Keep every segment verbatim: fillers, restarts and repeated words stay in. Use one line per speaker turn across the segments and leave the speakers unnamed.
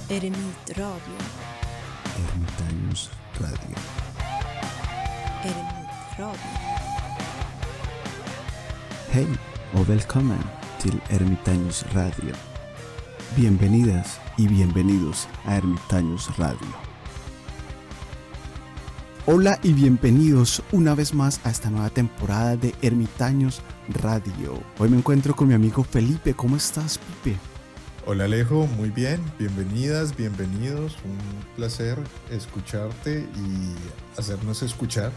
Eremit Radio.
Ermitaños Radio.
Eremit Radio.
Hej och välkommen till Ermitaños Radio. Bienvenidas y bienvenidos a Ermitaños Radio. Hola y bienvenidos una vez más a esta nueva temporada de Ermitaños Radio. Hoy me encuentro con mi amigo Felipe. ¿Cómo estás, Pipe?
Hola Alejo, muy bien, bienvenidas, bienvenidos, un placer escucharte y hacernos escuchar.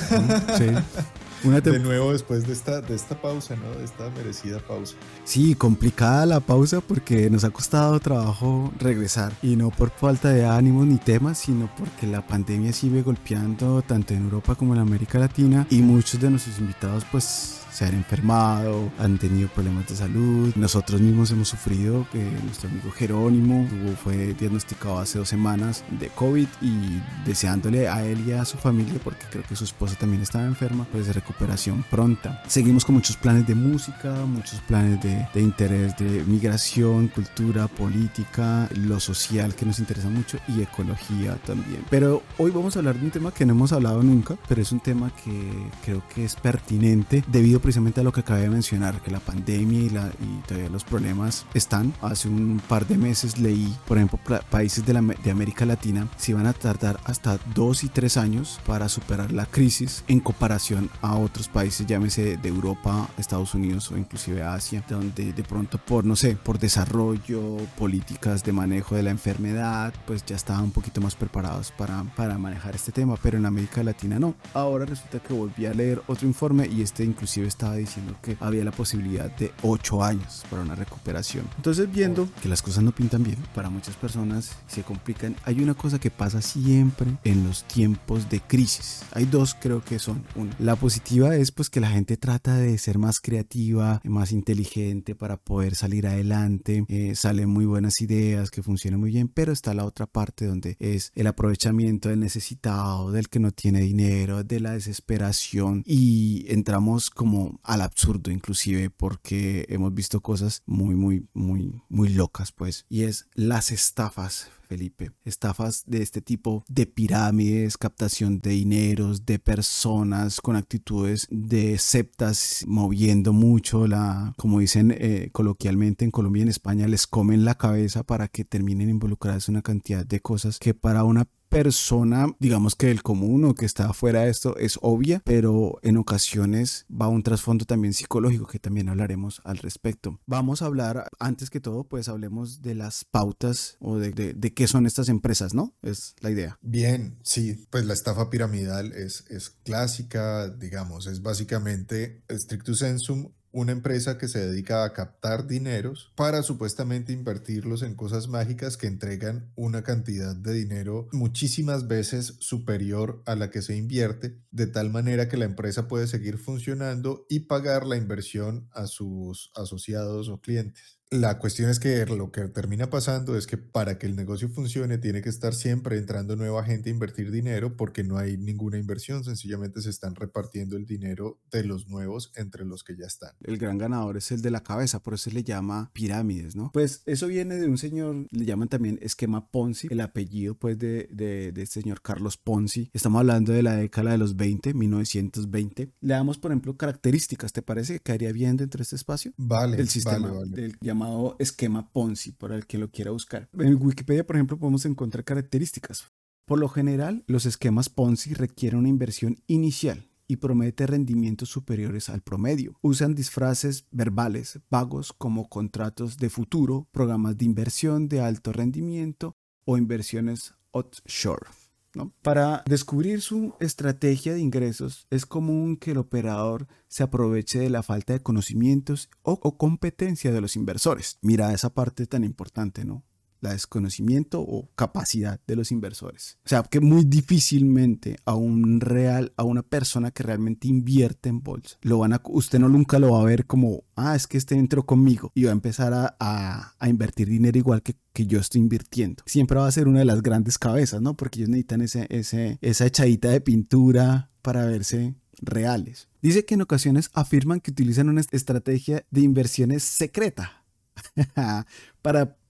Sí. Una
de nuevo después de esta, de esta pausa, ¿no? De esta merecida pausa.
Sí, complicada la pausa porque nos ha costado trabajo regresar y no por falta de ánimos ni temas, sino porque la pandemia sigue golpeando tanto en Europa como en América Latina y muchos de nuestros invitados pues se han enfermado, han tenido problemas de salud. Nosotros mismos hemos sufrido, que nuestro amigo Jerónimo tuvo, fue diagnosticado hace dos semanas de COVID y deseándole a él y a su familia, porque creo que su esposa también estaba enferma, pues de recuperación pronta. Seguimos con muchos planes de música, muchos planes de, de interés de migración, cultura, política, lo social que nos interesa mucho y ecología también. Pero hoy vamos a hablar de un tema que no hemos hablado nunca, pero es un tema que creo que es pertinente debido precisamente a lo que acabé de mencionar, que la pandemia y, la, y todavía los problemas están. Hace un par de meses leí, por ejemplo, países de, la, de América Latina se van a tardar hasta dos y tres años para superar la crisis en comparación a otros países, llámese de Europa, Estados Unidos o inclusive Asia, donde de pronto por, no sé, por desarrollo, políticas de manejo de la enfermedad, pues ya estaban un poquito más preparados para, para manejar este tema, pero en América Latina no. Ahora resulta que volví a leer otro informe y este inclusive estaba diciendo que había la posibilidad de ocho años para una recuperación. Entonces, viendo que las cosas no pintan bien para muchas personas, se complican, hay una cosa que pasa siempre en los tiempos de crisis. Hay dos, creo que son. Una, la positiva es pues que la gente trata de ser más creativa, más inteligente para poder salir adelante, eh, salen muy buenas ideas que funcionan muy bien, pero está la otra parte donde es el aprovechamiento del necesitado, del que no tiene dinero, de la desesperación, y entramos como al absurdo inclusive, porque hemos visto cosas muy muy muy muy locas, pues, y es las estafas, Felipe. Estafas de este tipo, de pirámides, captación de dineros, de personas con actitudes de sectas, moviendo mucho la, como dicen eh, coloquialmente en Colombia y en España, les comen la cabeza para que terminen involucradas en una cantidad de cosas que para una persona, digamos que el común o que está fuera de esto es obvia, pero en ocasiones va a un trasfondo también psicológico que también hablaremos al respecto. Vamos a hablar, antes que todo, pues hablemos de las pautas o de, de, de qué son estas empresas, ¿no? Es la idea.
Bien, sí, pues la estafa piramidal es, es clásica, digamos, es básicamente stricto sensum una empresa que se dedica a captar dineros para supuestamente invertirlos en cosas mágicas que entregan una cantidad de dinero muchísimas veces superior a la que se invierte, de tal manera que la empresa puede seguir funcionando y pagar la inversión a sus asociados o clientes. La cuestión es que lo que termina pasando es que para que el negocio funcione tiene que estar siempre entrando nueva gente a invertir dinero, porque no hay ninguna inversión, sencillamente se están repartiendo el dinero de los nuevos entre los que ya están.
El gran ganador es el de la cabeza, por eso se le llama pirámides, ¿no? Pues eso viene de un señor, le llaman también esquema Ponzi, el apellido pues de, de, de este señor Carlos Ponzi. Estamos hablando de la década de los veinte, mil novecientos veinte. Le damos, por ejemplo, características, ¿te parece que caería bien dentro de este espacio?
Vale,
el sistema
vale, vale.
del llamado esquema Ponzi, para el que lo quiera buscar. En Wikipedia, por ejemplo, podemos encontrar características. Por lo general, los esquemas Ponzi requieren una inversión inicial y promete rendimientos superiores al promedio. Usan disfraces verbales vagos como contratos de futuro, programas de inversión de alto rendimiento o inversiones offshore, ¿no? Para descubrir su estrategia de ingresos, es común que el operador se aproveche de la falta de conocimientos o, o competencia de los inversores. Mira esa parte tan importante, ¿no? La desconocimiento o capacidad de los inversores. O sea, que muy difícilmente a un real, a una persona que realmente invierte en bolsa, lo van a, usted no nunca lo va a ver como, ah, es que este entró conmigo y va a empezar a, a, a invertir dinero igual que, que yo estoy invirtiendo. Siempre va a ser una de las grandes cabezas, ¿no? Porque ellos necesitan ese, ese, esa echadita de pintura para verse reales. Dice que en ocasiones afirman que utilizan una estrategia de inversiones secreta para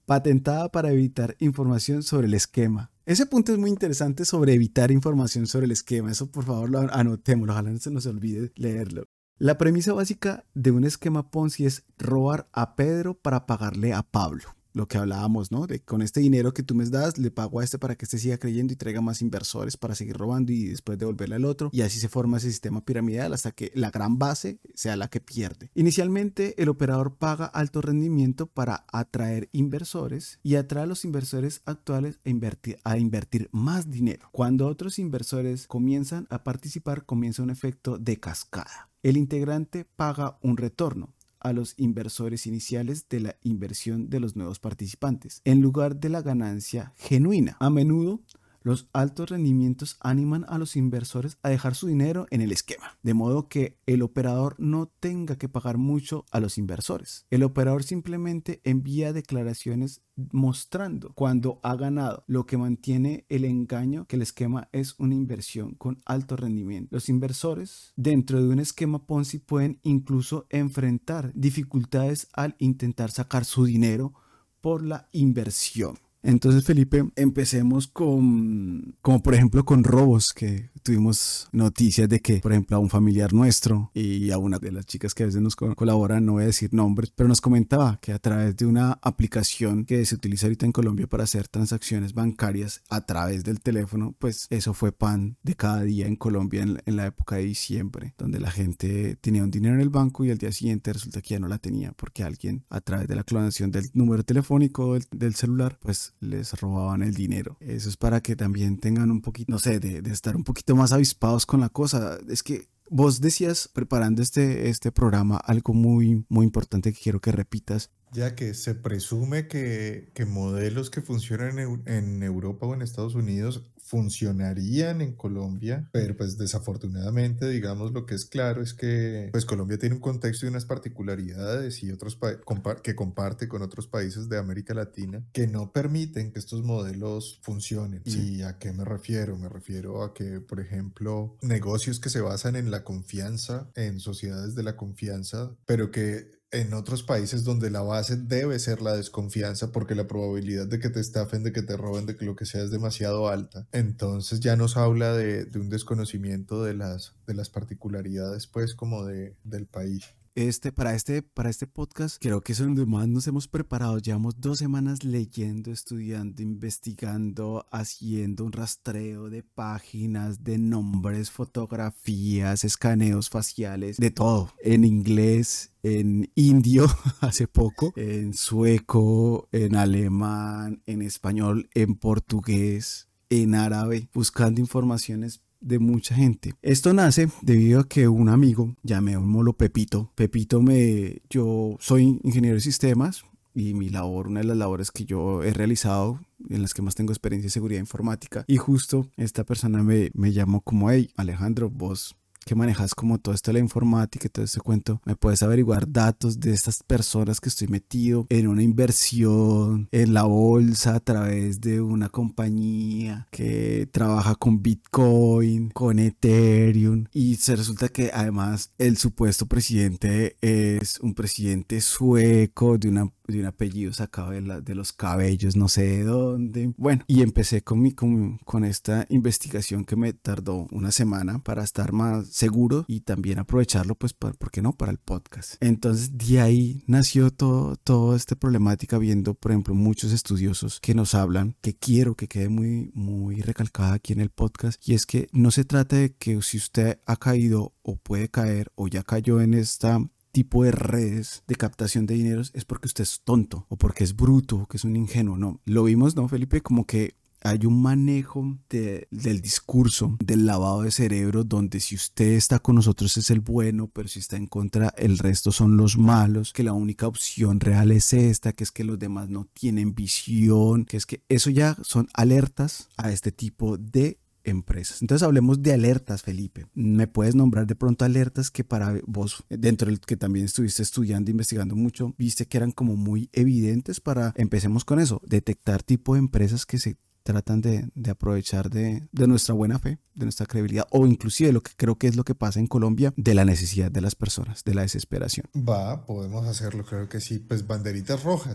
patentada para evitar información sobre el esquema. Ese punto es muy interesante sobre evitar información sobre el esquema. Eso por favor lo anotémoslo, ojalá no se nos olvide leerlo. La premisa básica de un esquema Ponzi es robar a Pedro para pagarle a Pablo. Lo que hablábamos, ¿no? De con este dinero que tú me das, le pago a este para que este siga creyendo y traiga más inversores para seguir robando y después devolverle al otro. Y así se forma ese sistema piramidal hasta que la gran base sea la que pierde. Inicialmente, el operador paga alto rendimiento para atraer inversores y atrae a los inversores actuales a invertir, a invertir más dinero. Cuando otros inversores comienzan a participar, comienza un efecto de cascada. El integrante paga un retorno a los inversores iniciales de la inversión de los nuevos participantes, en lugar de la ganancia genuina. A menudo, los altos rendimientos animan a los inversores a dejar su dinero en el esquema, de modo que el operador no tenga que pagar mucho a los inversores. El operador simplemente envía declaraciones mostrando cuando ha ganado, lo que mantiene el engaño que el esquema es una inversión con alto rendimiento. Los inversores dentro de un esquema Ponzi pueden incluso enfrentar dificultades al intentar sacar su dinero por la inversión. Entonces, Felipe, empecemos con, como por ejemplo con robos, que tuvimos noticias de que, por ejemplo, a un familiar nuestro y a una de las chicas que a veces nos colaboran, no voy a decir nombres, pero nos comentaba que a través de una aplicación que se utiliza ahorita en Colombia para hacer transacciones bancarias a través del teléfono, pues eso fue pan de cada día en Colombia en, en la época de diciembre, donde la gente tenía un dinero en el banco y al día siguiente resulta que ya no la tenía porque alguien a través de la clonación del número telefónico del, del celular, pues les robaban el dinero. Eso es para que también tengan un poquito, no sé, de, de estar un poquito más avispados con la cosa. Es que vos decías, preparando este, este programa, algo muy, muy importante que quiero que repitas.
Ya que se presume que, que modelos que funcionan en, en Europa o en Estados Unidos funcionarían en Colombia, pero pues desafortunadamente, digamos, lo que es claro es que pues Colombia tiene un contexto y unas particularidades y otros pa- compa- que comparte con otros países de América Latina que no permiten que estos modelos funcionen. Sí. ¿Y a qué me refiero? Me refiero a que, por ejemplo, negocios que se basan en la confianza, en sociedades de la confianza, pero que en otros países donde la base debe ser la desconfianza porque la probabilidad de que te estafen, de que te roben, de que lo que sea es demasiado alta. Entonces ya nos habla de, de un desconocimiento de las, de las particularidades pues como de, del país.
Este, para, este, para este podcast creo que es donde más nos hemos preparado. Llevamos dos semanas leyendo, estudiando, investigando, haciendo un rastreo de páginas, de nombres, fotografías, escaneos faciales, de todo, en inglés, en indio hace poco, en sueco, en alemán, en español, en portugués, en árabe, buscando informaciones de mucha gente. Esto nace debido a que un amigo, llamémoslo Pepito, Pepito me, yo soy ingeniero de sistemas y mi labor, una de las labores que yo he realizado, en las que más tengo experiencia en seguridad informática, y justo esta persona me, me llamó como, hey Alejandro, vos que manejas como todo esto de la informática y todo este cuento, me puedes averiguar datos de estas personas que estoy metido en una inversión en la bolsa a través de una compañía que trabaja con Bitcoin, con Ethereum, y se resulta que además el supuesto presidente es un presidente sueco de una de un apellido sacado de, la, de los cabellos, no sé de dónde. Bueno, y empecé con, mi, con, con esta investigación que me tardó una semana para estar más seguro y también aprovecharlo, pues, para, ¿por qué no? Para el podcast. Entonces, de ahí nació todo, toda esta problemática, viendo, por ejemplo, muchos estudiosos que nos hablan, que quiero que quede muy, muy recalcada aquí en el podcast, y es que no se trata de que si usted ha caído o puede caer o ya cayó en esta tipo de redes de captación de dineros es porque usted es tonto o porque es bruto o que es un ingenuo. No, lo vimos, ¿no, Felipe? Como que hay un manejo de, del discurso, del lavado de cerebro, donde si usted está con nosotros es el bueno, pero si está en contra el resto son los malos, que la única opción real es esta, que es que los demás no tienen visión, que es que eso ya son alertas a este tipo de empresas. Entonces hablemos de alertas, Felipe. ¿Me puedes nombrar de pronto alertas que para vos, dentro del que también estuviste estudiando, investigando mucho, viste que eran como muy evidentes? Para, empecemos con eso, detectar tipo de empresas que se tratan de, de aprovechar de, de nuestra buena fe, de nuestra credibilidad, o inclusive lo que creo que es lo que pasa en Colombia, de la necesidad de las personas, de la desesperación.
Va, podemos hacerlo, creo que sí. Pues banderitas rojas.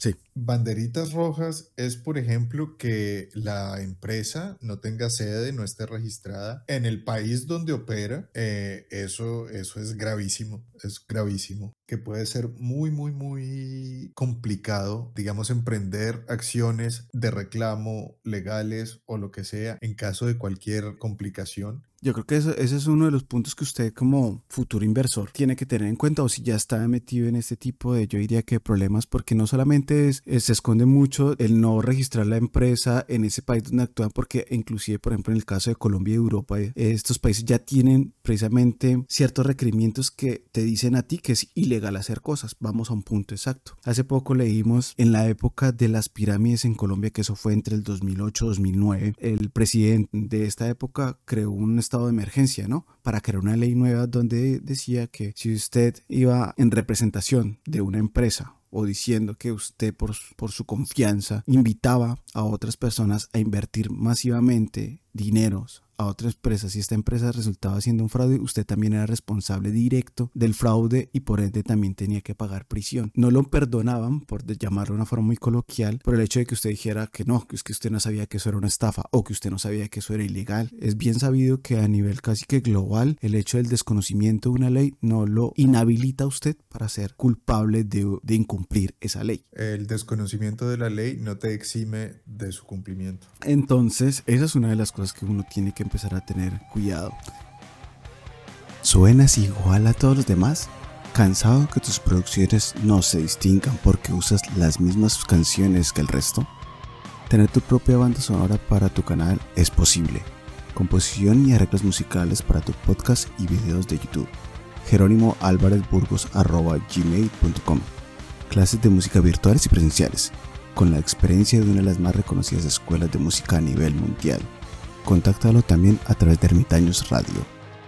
Sí.
Banderitas rojas es, por ejemplo, que la empresa no tenga sede, no esté registrada en el país donde opera. Eh, eso, eso es gravísimo, es gravísimo, que puede ser muy, muy, muy complicado, digamos, emprender acciones de reclamo legales o lo que sea en caso de cualquier complicación.
Yo creo que eso, ese es uno de los puntos que usted como futuro inversor tiene que tener en cuenta, o si ya está metido en este tipo de, yo diría que problemas, porque no solamente es, es- se esconde mucho el no registrar la empresa en ese país donde actúan, porque inclusive, por ejemplo, en el caso de Colombia y Europa, eh, estos países ya tienen precisamente ciertos requerimientos que te dicen a ti que es ilegal hacer cosas. Vamos a un punto exacto. Hace poco leímos en la época de las pirámides en Colombia, que eso fue entre el dos mil ocho y dos mil nueve, el presidente de esta época creó un estado de emergencia, ¿no? Para crear una ley nueva donde decía que si usted iba en representación de una empresa o diciendo que usted por, por su confianza invitaba a otras personas a invertir masivamente dineros a otras empresas y esta empresa resultaba siendo un fraude, usted también era responsable directo del fraude y por ende también tenía que pagar prisión. No lo perdonaban, por llamarlo de una forma muy coloquial, por el hecho de que usted dijera que no, que es que usted no sabía que eso era una estafa o que usted no sabía que eso era ilegal. Es bien sabido que a nivel casi que global, el hecho del desconocimiento de una ley no lo inhabilita a usted para ser culpable de, de incumplir esa ley.
El desconocimiento de la ley no te exime de su cumplimiento.
Entonces, esa es una de las cosas que uno tiene que empezar a tener cuidado. ¿Suenas igual a todos los demás? ¿Cansado que tus producciones no se distingan porque usas las mismas canciones que el resto? Tener tu propia banda sonora para tu canal es posible. Composición y arreglos musicales para tu podcast y videos de YouTube. Jerónimo Álvarez Burgos arroba gmail punto com. Clases de música virtuales y presenciales, con la experiencia de una de las más reconocidas escuelas de música a nivel mundial. Contáctalo también a través de Ermitaños Radio.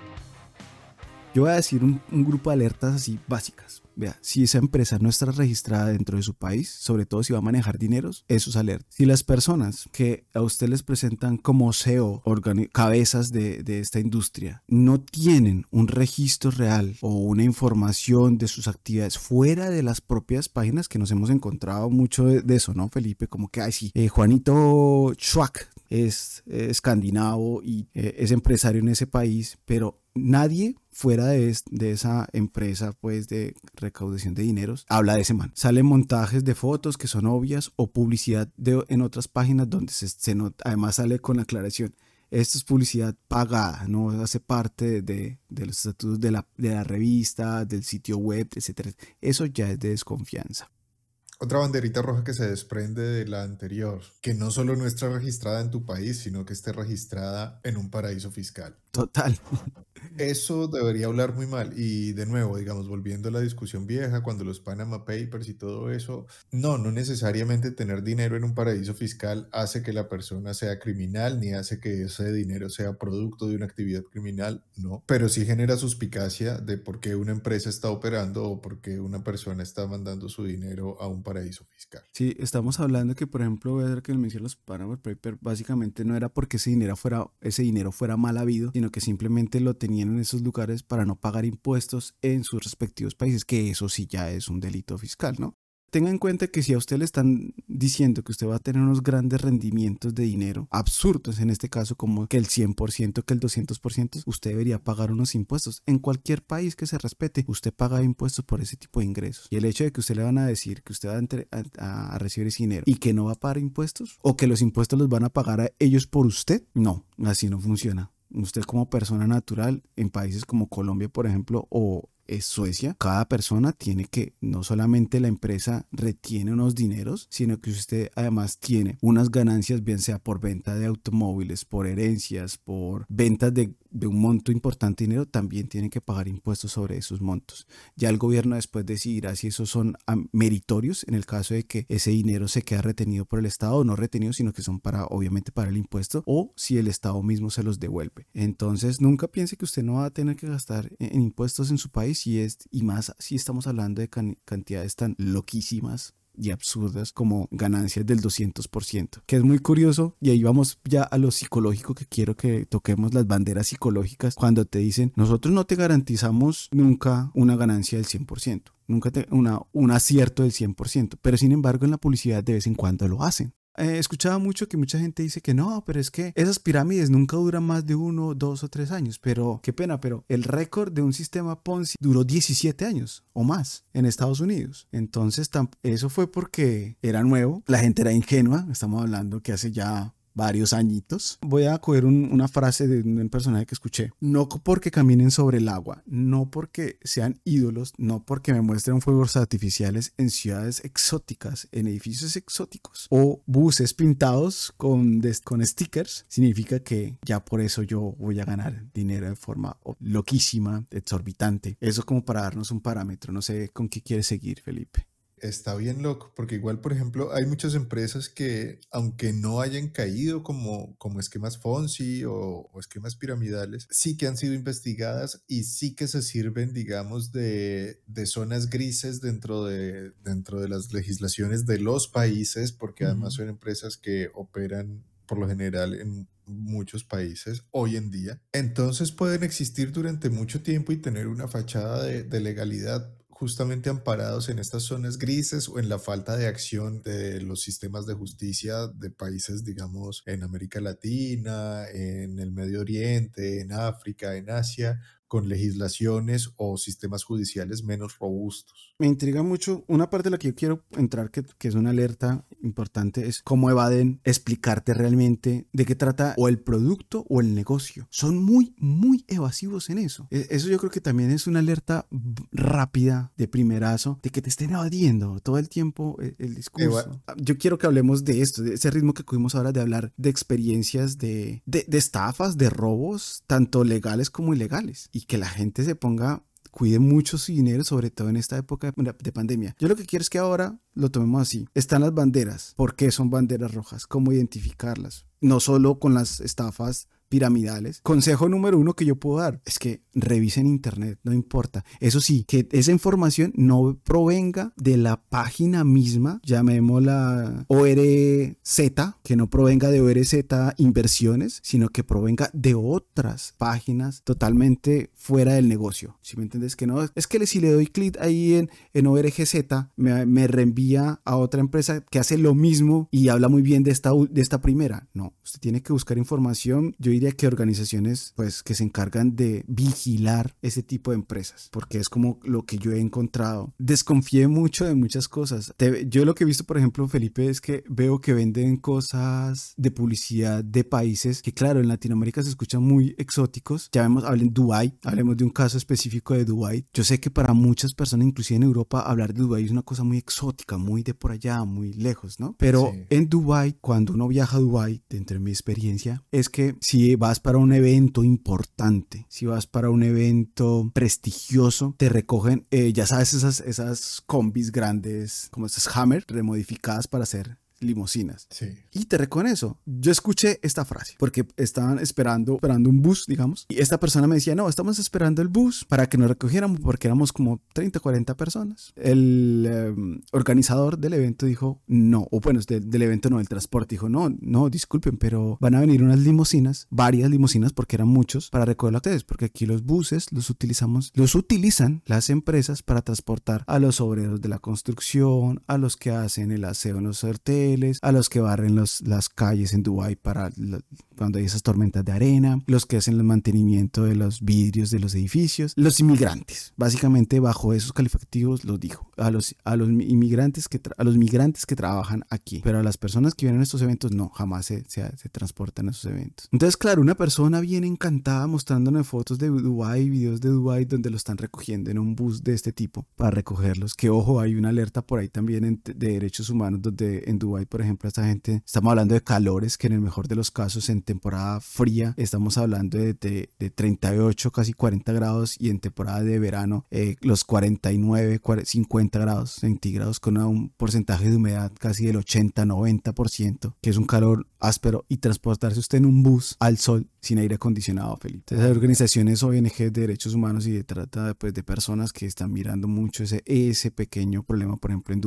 Yo voy a decir un, un grupo de alertas así básicas. Vea, si esa empresa no está registrada dentro de su país, sobre todo si va a manejar dineros, eso es alerta. Si las personas que a usted les presentan como C E O, cabezas de, de esta industria, no tienen un registro real o una información de sus actividades fuera de las propias páginas, que nos hemos encontrado mucho de, de eso, ¿no, Felipe? Como que, ay, sí, eh, Juanito Schwack es eh, escandinavo y eh, es empresario en ese país, pero nadie fuera de, es, de esa empresa pues de recaudación de dineros habla de ese man. Salen montajes de fotos que son obvias o publicidad de, en otras páginas donde se, se nota, además sale con aclaración, esto es publicidad pagada, no hace parte de, de los estatutos de la, de la revista, del sitio web, etcétera. Eso ya es de desconfianza.
Otra banderita roja que se desprende de la anterior, que no solo no esté registrada en tu país, sino que esté registrada en un paraíso fiscal.
Total.
Eso debería hablar muy mal. Y de nuevo, digamos, volviendo a la discusión vieja, cuando los Panama Papers y todo eso, no, no necesariamente tener dinero en un paraíso fiscal hace que la persona sea criminal, ni hace que ese dinero sea producto de una actividad criminal, no. Pero sí genera suspicacia de por qué una empresa está operando o por qué una persona está mandando su dinero a un paraíso fiscal.
Sí, estamos hablando que, por ejemplo, ver que mencioné los Panama Papers, básicamente no era porque ese dinero fuera, ese dinero fuera mal habido, sino que simplemente lo tenían en esos lugares para no pagar impuestos en sus respectivos países, que eso sí ya es un delito fiscal, ¿no? Tenga en cuenta que si a usted le están diciendo que usted va a tener unos grandes rendimientos de dinero, absurdos en este caso, como que el cien por ciento, que el doscientos por ciento, usted debería pagar unos impuestos. En cualquier país que se respete, usted paga impuestos por ese tipo de ingresos. Y el hecho de que usted le van a decir que usted va a, entre, a, a recibir ese dinero y que no va a pagar impuestos, o que los impuestos los van a pagar a ellos por usted, no, así no funciona. Usted como persona natural en países como Colombia, por ejemplo, o es Suecia, cada persona tiene que, no solamente la empresa retiene unos dineros, sino que usted además tiene unas ganancias, bien sea por venta de automóviles, por herencias, por ventas de, de un monto importante de dinero, también tiene que pagar impuestos sobre esos montos. Ya el gobierno después decidirá si esos son meritorios, en el caso de que ese dinero se queda retenido por el Estado, o no retenido, sino que son para, obviamente, para el impuesto, o si el Estado mismo se los devuelve. Entonces, nunca piense que usted no va a tener que gastar en, en impuestos en su país, y, es, y más si estamos hablando de can, cantidades tan loquísimas y absurdas como ganancias del doscientos por ciento, que es muy curioso. Y ahí vamos ya a lo psicológico, que quiero que toquemos las banderas psicológicas cuando te dicen nosotros no te garantizamos nunca una ganancia del cien por ciento. nunca te, una, un acierto del cien por ciento, pero sin embargo en la publicidad de vez en cuando lo hacen. He escuchado mucho que mucha gente dice que no, pero es que esas pirámides nunca duran más de uno, dos o tres años. Pero qué pena, pero el récord de un sistema Ponzi duró diecisiete años o más en Estados Unidos. Entonces eso fue porque era nuevo, la gente era ingenua, estamos hablando que hace ya varios añitos. Voy a coger un, una frase de un personaje que escuché. No porque caminen sobre el agua, no porque sean ídolos, no porque me muestren fuegos artificiales en ciudades exóticas, en edificios exóticos o buses pintados con, con stickers, significa que ya por eso yo voy a ganar dinero de forma loquísima, exorbitante. Eso como para darnos un parámetro. No sé con qué quieres seguir, Felipe.
Está bien loco, porque igual, por ejemplo, hay muchas empresas que, aunque no hayan caído como, como esquemas Ponzi o, o esquemas piramidales, sí que han sido investigadas y sí que se sirven, digamos, de, de zonas grises dentro de, dentro de las legislaciones de los países, porque además son empresas que operan por lo general en muchos países hoy en día. Entonces pueden existir durante mucho tiempo y tener una fachada de, de legalidad, justamente amparados en estas zonas grises o en la falta de acción de los sistemas de justicia de países, digamos, en América Latina, en el Medio Oriente, en África, en Asia, con legislaciones o sistemas judiciales menos robustos.
Me intriga mucho, una parte de la que yo quiero entrar, que, que es una alerta importante, es cómo evaden explicarte realmente de qué trata o el producto o el negocio. Son muy, muy evasivos en eso. Eso yo creo que también es una alerta rápida, de primerazo, de que te estén evadiendo todo el tiempo el, el discurso. Eva. Yo quiero que hablemos de esto, de ese ritmo que cogimos ahora de hablar de experiencias de, de, de estafas, de robos, tanto legales como ilegales. Y que la gente se ponga, cuide mucho su dinero, sobre todo en esta época de, de pandemia. Yo lo que quiero es que ahora lo tomemos así. Están las banderas. ¿Por qué son banderas rojas? ¿Cómo identificarlas? No solo con las estafas piramidales. Consejo número uno que yo puedo dar es que revisen internet, no importa. Eso sí, que esa información no provenga de la página misma, llamémosla O R Z, que no provenga de O R Z Inversiones, sino que provenga de otras páginas totalmente fuera del negocio. ¿Sí me entiendes? Que no, es que si le doy clic ahí en, en O R G Z, me, me reenvía a otra empresa que hace lo mismo y habla muy bien de esta, de esta primera. No, usted tiene que buscar información. Yo diría que organizaciones pues que se encargan de vigilar ese tipo de empresas, porque es como lo que yo he encontrado. Desconfié mucho de muchas cosas. Te, yo lo que he visto, por ejemplo, Felipe, es que veo que venden cosas de publicidad de países que, claro, en Latinoamérica se escuchan muy exóticos. Ya vemos, hablen Dubái, hablemos de un caso específico de Dubái. Yo sé que para muchas personas, inclusive en Europa, hablar de Dubái es una cosa muy exótica, muy de por allá, muy lejos, ¿no? Pero sí. En Dubái, cuando uno viaja a Dubái, dentro de mi experiencia, es que si vas para un evento importante, si vas para un evento prestigioso, te recogen, eh, ya sabes, esas, esas combis grandes, como esas Hammer, remodificadas para hacer limusinas.
Sí.
Y te recogen eso. Yo escuché esta frase porque estaban esperando, esperando un bus, digamos, y esta persona me decía, no, estamos esperando el bus para que nos recogiéramos porque éramos como treinta, cuarenta personas. El eh, organizador del evento dijo, no, o bueno, del, del evento no, del transporte, dijo, no, no, disculpen, pero van a venir unas limusinas, varias limusinas porque eran muchos, para recogerlo a ustedes, porque aquí los buses los utilizamos, los utilizan las empresas para transportar a los obreros de la construcción, a los que hacen el aseo en los hoteles, a los que barren los, las calles en Dubái para la, cuando hay esas tormentas de arena, los que hacen el mantenimiento de los vidrios de los edificios, los inmigrantes. Básicamente bajo esos calificativos los dijo, a los, a los inmigrantes que tra- a los migrantes que trabajan aquí, pero a las personas que vienen a estos eventos no, jamás se, se, se transportan a esos eventos. Entonces, claro, una persona bien encantada mostrándome fotos de Dubái, videos de Dubái donde lo están recogiendo en un bus de este tipo para recogerlos, que ojo, hay una alerta por ahí también en, de derechos humanos donde en Dubái, por ejemplo, esta gente, estamos hablando de calores que en el mejor de los casos en temporada fría estamos hablando de, de, de treinta y ocho, casi cuarenta grados, y en temporada de verano eh, los cuarenta y nueve, cincuenta grados centígrados con un porcentaje de humedad casi del ochenta, noventa por ciento, que es un calor áspero, y transportarse usted en un bus al sol sin aire acondicionado, Felipe. Entonces hay organizaciones O N G de derechos humanos y de trata pues, de personas que están mirando mucho ese, ese pequeño problema, por ejemplo en Dubái.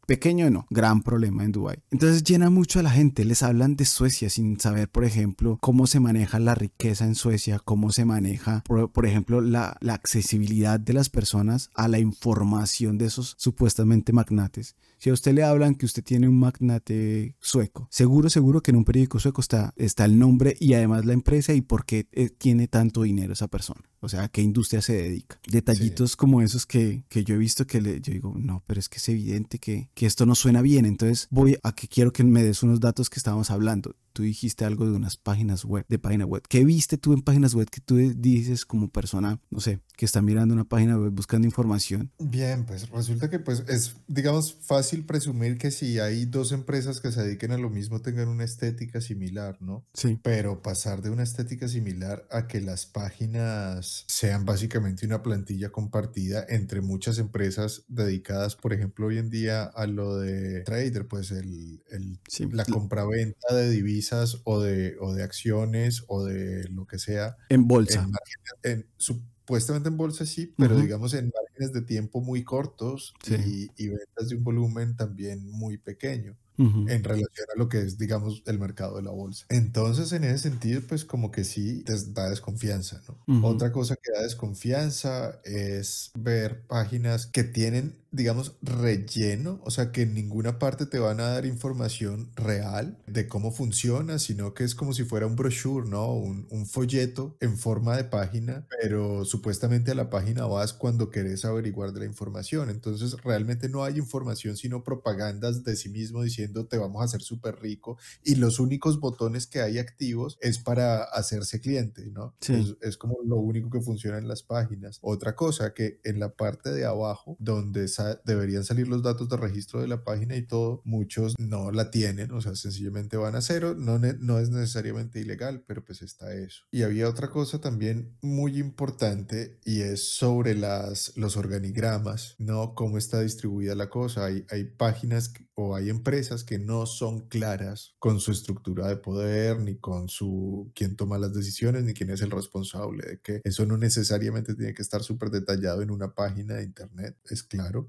Pequeño no, gran problema en Dubái. Entonces llena mucho a la gente, les hablan de Suecia sin saber, por ejemplo, cómo se maneja la riqueza en Suecia, cómo se maneja, por, por ejemplo, la, la accesibilidad de las personas a la información de esos supuestamente magnates. Si a usted le hablan que usted tiene un magnate sueco, seguro, seguro que en un periódico sueco está, está el nombre y además la empresa y por qué eh, tiene tanto dinero esa persona. O sea, a qué industria se dedica. Detallitos
Sí.
como esos que, que yo he visto que le, yo digo, no, pero es que es evidente que, que esto no suena bien. Entonces voy a que quiero que me des unos datos que estábamos hablando. Tú dijiste algo de unas páginas web, de página web. ¿Qué viste tú en páginas web que tú dices como persona, no sé, que está mirando una página web buscando información?
Bien, pues resulta que pues es, digamos, fácil presumir que si hay dos empresas que se dediquen a lo mismo tengan una estética similar, ¿no?
Sí.
Pero pasar de una estética similar a que las páginas sean básicamente una plantilla compartida entre muchas empresas dedicadas, por ejemplo, hoy en día a lo de trader, pues el, el-
Sí,
la compraventa de divisas o de, o de acciones o de lo que sea
en bolsa.
en márgenes, en, supuestamente en bolsa sí, pero
Ujú.
digamos en márgenes de tiempo muy cortos
Sí.
y, y ventas de un volumen también muy pequeño
Ujú.
en relación a lo que es, digamos, el mercado de la bolsa. Entonces, en ese sentido, pues como que sí te da desconfianza, ¿no?
Ujú.
Otra cosa que da desconfianza es ver páginas que tienen, digamos, relleno, o sea, que en ninguna parte te van a dar información real de cómo funciona, sino que es como si fuera un brochure, ¿no? Un, un folleto en forma de página, pero supuestamente a la página vas cuando querés averiguar de la información. Entonces, realmente no hay información, sino propagandas de sí mismo diciendo te vamos a hacer súper rico y los únicos botones que hay activos es para hacerse cliente, ¿no?
Sí.
Es, es como lo único que funciona en las páginas. Otra cosa que en la parte de abajo, donde sa deberían salir los datos de registro de la página y todo, muchos no la tienen, o sea, sencillamente van a cero, no, ne- no es necesariamente ilegal, pero pues está eso. Y había otra cosa también muy importante y es sobre las, los organigramas, ¿no? Cómo está distribuida la cosa. Hay, hay páginas que- o hay empresas que no son claras con su estructura de poder, ni con su quién toma las decisiones, ni quién es el responsable de que eso no necesariamente tiene que estar súper detallado en una página de internet, es claro,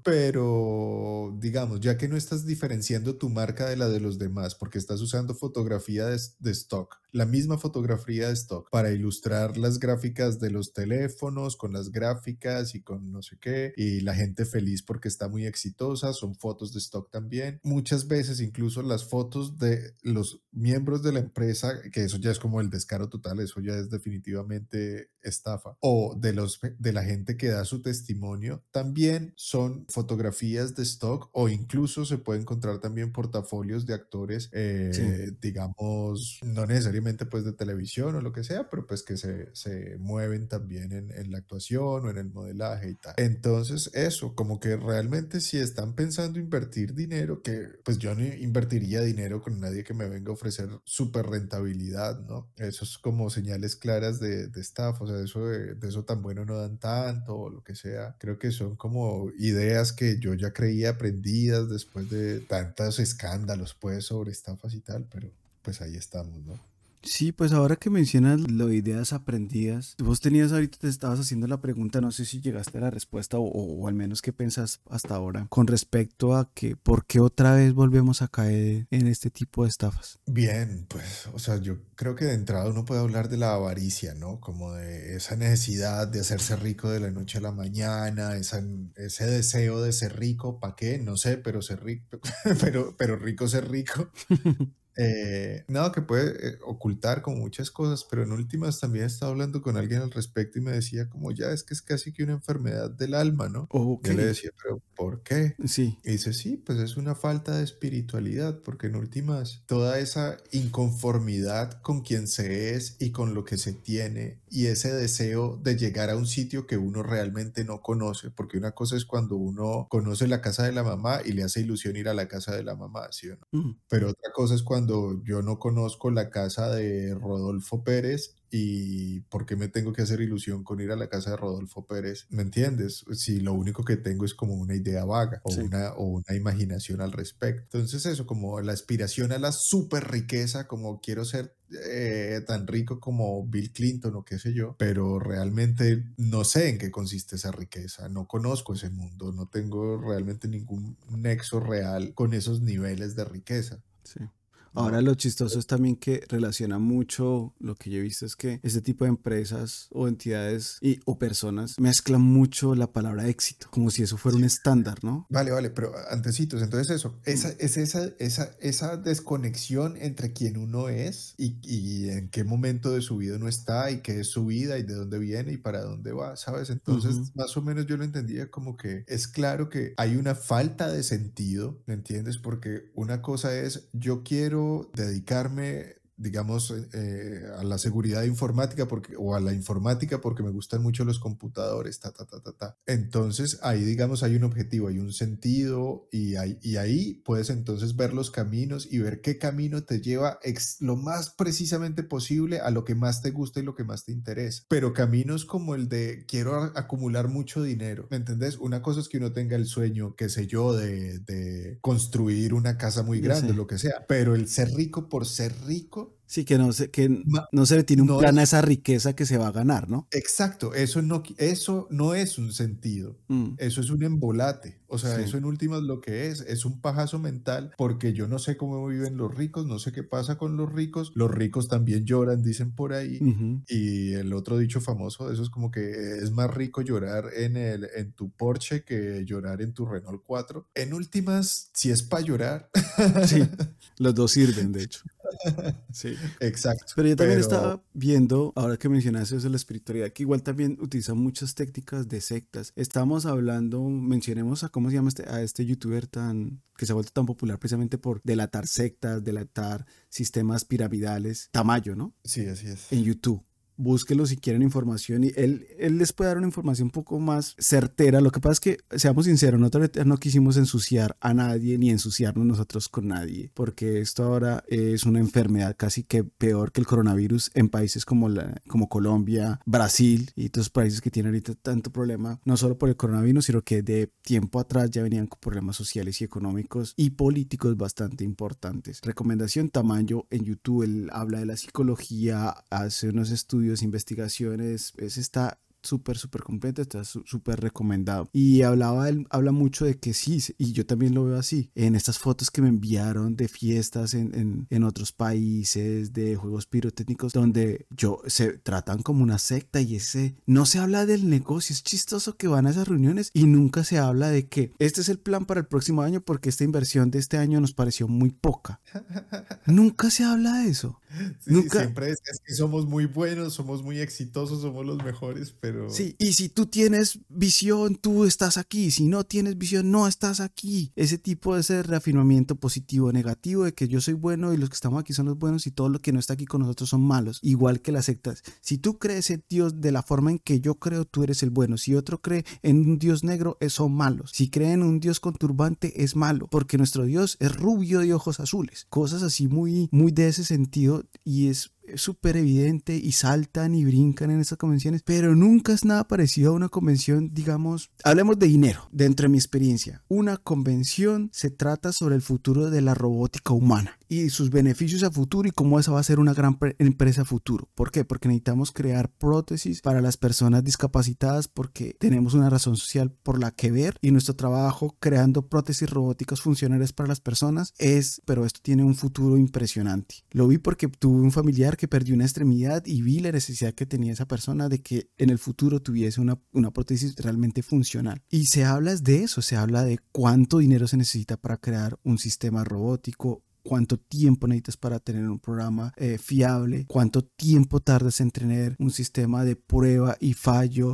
pero digamos, ya que no estás diferenciando tu marca de la de los demás, porque estás usando fotografía de, de stock, la misma fotografía de stock para ilustrar las gráficas de los teléfonos con las gráficas y con no sé qué, y la gente feliz porque está muy exitosa, son fotos de stock también. Muchas veces incluso las fotos de los miembros de la empresa, que eso ya es como el descaro total, eso ya es definitivamente estafa, o de, los, de la gente que da su testimonio, también son fotografías de stock o incluso se puede encontrar también portafolios de actores,
Sí.
eh, digamos, no necesariamente pues de televisión o lo que sea, pero pues que se, se mueven también en, en la actuación o en el modelaje y tal. Entonces eso, como que realmente si están pensando invertir dinero, que pues yo no invertiría dinero con nadie que me venga a ofrecer súper rentabilidad, ¿no? Eso es como señales claras de, de estafa, o sea, eso de, de eso tan bueno no dan tanto o lo que sea. Creo que son como ideas que yo ya creía aprendidas después de tantos escándalos pues sobre estafas y tal, pero pues ahí estamos, ¿no?
Sí, pues ahora que mencionas lo de ideas aprendidas, vos tenías ahorita, te estabas haciendo la pregunta, no sé si llegaste a la respuesta o, o- o al menos qué pensás hasta ahora con respecto a que por qué otra vez volvemos a caer en este tipo de estafas.
Bien, pues, o sea, yo creo que de entrada uno puede hablar de la avaricia, ¿no? Como de esa necesidad de hacerse rico de la noche a la mañana, esa, ese deseo de ser rico, ¿para qué? No sé, pero ser rico, pero, pero rico ser rico. Eh, no, que puede eh, ocultar como muchas cosas, pero en últimas también estaba hablando con alguien al respecto y me decía como ya es que es casi que una enfermedad del alma, ¿no?
Ok,
Yo le decía, pero ¿por qué?
sí,
Y dice, sí, pues es una falta de espiritualidad, porque en últimas toda esa inconformidad con quien se es y con lo que se tiene y ese deseo de llegar a un sitio que uno realmente no conoce, porque una cosa es cuando uno conoce la casa de la mamá y le hace ilusión ir a la casa de la mamá, ¿sí o no?
mm,
Pero otra cosa es cuando cuando yo no conozco la casa de Rodolfo Pérez y por qué me tengo que hacer ilusión con ir a la casa de Rodolfo Pérez, ¿me entiendes? Si lo único que tengo es como una idea vaga o,
Sí.
una, o una imaginación al respecto. Entonces eso, como la aspiración a la super riqueza, como quiero ser eh, tan rico como Bill Clinton o qué sé yo, pero realmente no sé en qué consiste esa riqueza, no conozco ese mundo, no tengo realmente ningún nexo real con esos niveles de riqueza.
Sí. Ahora
¿No?
lo chistoso es también que relaciona mucho, lo que yo he visto es que este tipo de empresas o entidades y, o personas mezclan mucho la palabra éxito, como si eso fuera un
Sí.
estándar, ¿no?
Vale, vale, pero antecitos, entonces eso, esa,
Mm.
es esa, esa, esa desconexión entre quién uno es y, y en qué momento de su vida uno está y qué es su vida y de dónde viene y para dónde va, ¿sabes?
Ujú.
Entonces, más o menos yo lo entendía como que es claro que hay una falta de sentido, ¿me entiendes? Porque una cosa es, yo quiero dedicarme, digamos, eh, a la seguridad informática porque, o a la informática porque me gustan mucho los computadores, ta, ta, ta, ta, ta. Entonces ahí, digamos, hay un objetivo, hay un sentido y, hay, y ahí puedes entonces ver los caminos y ver qué camino te lleva ex, lo más precisamente posible a lo que más te gusta y lo que más te interesa. Pero caminos como el de quiero a, acumular mucho dinero, ¿me entendés? Una cosa es que uno tenga el sueño, qué sé yo, de, de construir una casa muy
Yo
grande,
sé.
lo que sea, pero el ser rico por ser rico
Sí, que no se, que
Ma-
no se le tiene un
no
plan a
es
esa riqueza que se va a ganar, ¿no?
exacto, eso no, qui- eso no es un sentido,
Mm.
eso es un embolate, o sea,
Sí.
eso en últimas lo que es, es un pajazo mental, porque yo no sé cómo viven los ricos, no sé qué pasa con los ricos, los ricos también lloran, dicen por ahí,
Ujú.
y el otro dicho famoso de eso es como que es más rico llorar en, el, en tu Porsche que llorar en tu Renault cuatro. En últimas, si es para llorar.
Sí, los dos sirven, de hecho. Sí.
Exacto,
Pero yo también
pero
estaba viendo, ahora que mencionaste eso de la espiritualidad, que igual también utiliza muchas técnicas de sectas. Estamos hablando, mencionemos a cómo se llama este, a este youtuber tan, que se ha vuelto tan popular precisamente por delatar sectas, delatar sistemas piramidales, Tamayo, ¿no?
sí, así es.
En YouTube. Búsquelo si quieren información y él, él les puede dar una información un poco más certera. Lo que pasa es que, seamos sinceros, nosotros no quisimos ensuciar a nadie ni ensuciarnos nosotros con nadie, porque esto ahora es una enfermedad casi que peor que el coronavirus en países como, la, como Colombia, Brasil y otros países que tienen ahorita tanto problema, no solo por el coronavirus, sino que de tiempo atrás ya venían con problemas sociales y económicos y políticos bastante importantes. Recomendación: Tamayo en YouTube. Él habla de la psicología, hace unos estudios, investigaciones, es está súper, súper completo, está súper recomendado. Y hablaba, él habla mucho de que sí, y yo también lo veo así, en estas fotos que me enviaron de fiestas en, en, en otros países, de juegos pirotécnicos, donde yo, se tratan como una secta y ese, no se habla del negocio, es chistoso que van a esas reuniones y nunca se habla de que este es el plan para el próximo año porque esta inversión de este año nos pareció muy poca. Nunca se habla de eso.
Sí, sí,
Nunca.
siempre es, es que somos muy buenos, somos muy exitosos, somos los mejores, pero
Sí, y si tú tienes visión, tú estás aquí. Si no tienes visión, no estás aquí. Ese tipo de ese reafirmamiento positivo, negativo, de que yo soy bueno y los que estamos aquí son los buenos y todo lo que no está aquí con nosotros son malos. Igual que las sectas. Si tú crees en Dios de la forma en que yo creo, tú eres el bueno. Si otro cree en un Dios negro, son malos. Si creen en un Dios con turbante, es malo. Porque nuestro Dios es rubio de ojos azules. Cosas así muy, muy de ese sentido y es súper evidente y saltan y brincan en estas convenciones, pero nunca es nada parecido a una convención, digamos, hablemos de dinero, dentro de mi experiencia. Una convención se trata sobre el futuro de la robótica humana y sus beneficios a futuro y cómo esa va a ser una gran empresa a futuro. ¿Por qué? Porque necesitamos crear prótesis para las personas discapacitadas porque tenemos una razón social por la que ver y nuestro trabajo creando prótesis robóticas funcionales para las personas es, pero esto tiene un futuro impresionante. Lo vi porque tuve un familiar que perdió una extremidad y vi la necesidad que tenía esa persona de que en el futuro tuviese una, una prótesis realmente funcional. Y se habla de eso, se habla de cuánto dinero se necesita para crear un sistema robótico, cuánto tiempo necesitas para tener un programa eh, fiable, cuánto tiempo tardas en tener un sistema de prueba y fallo.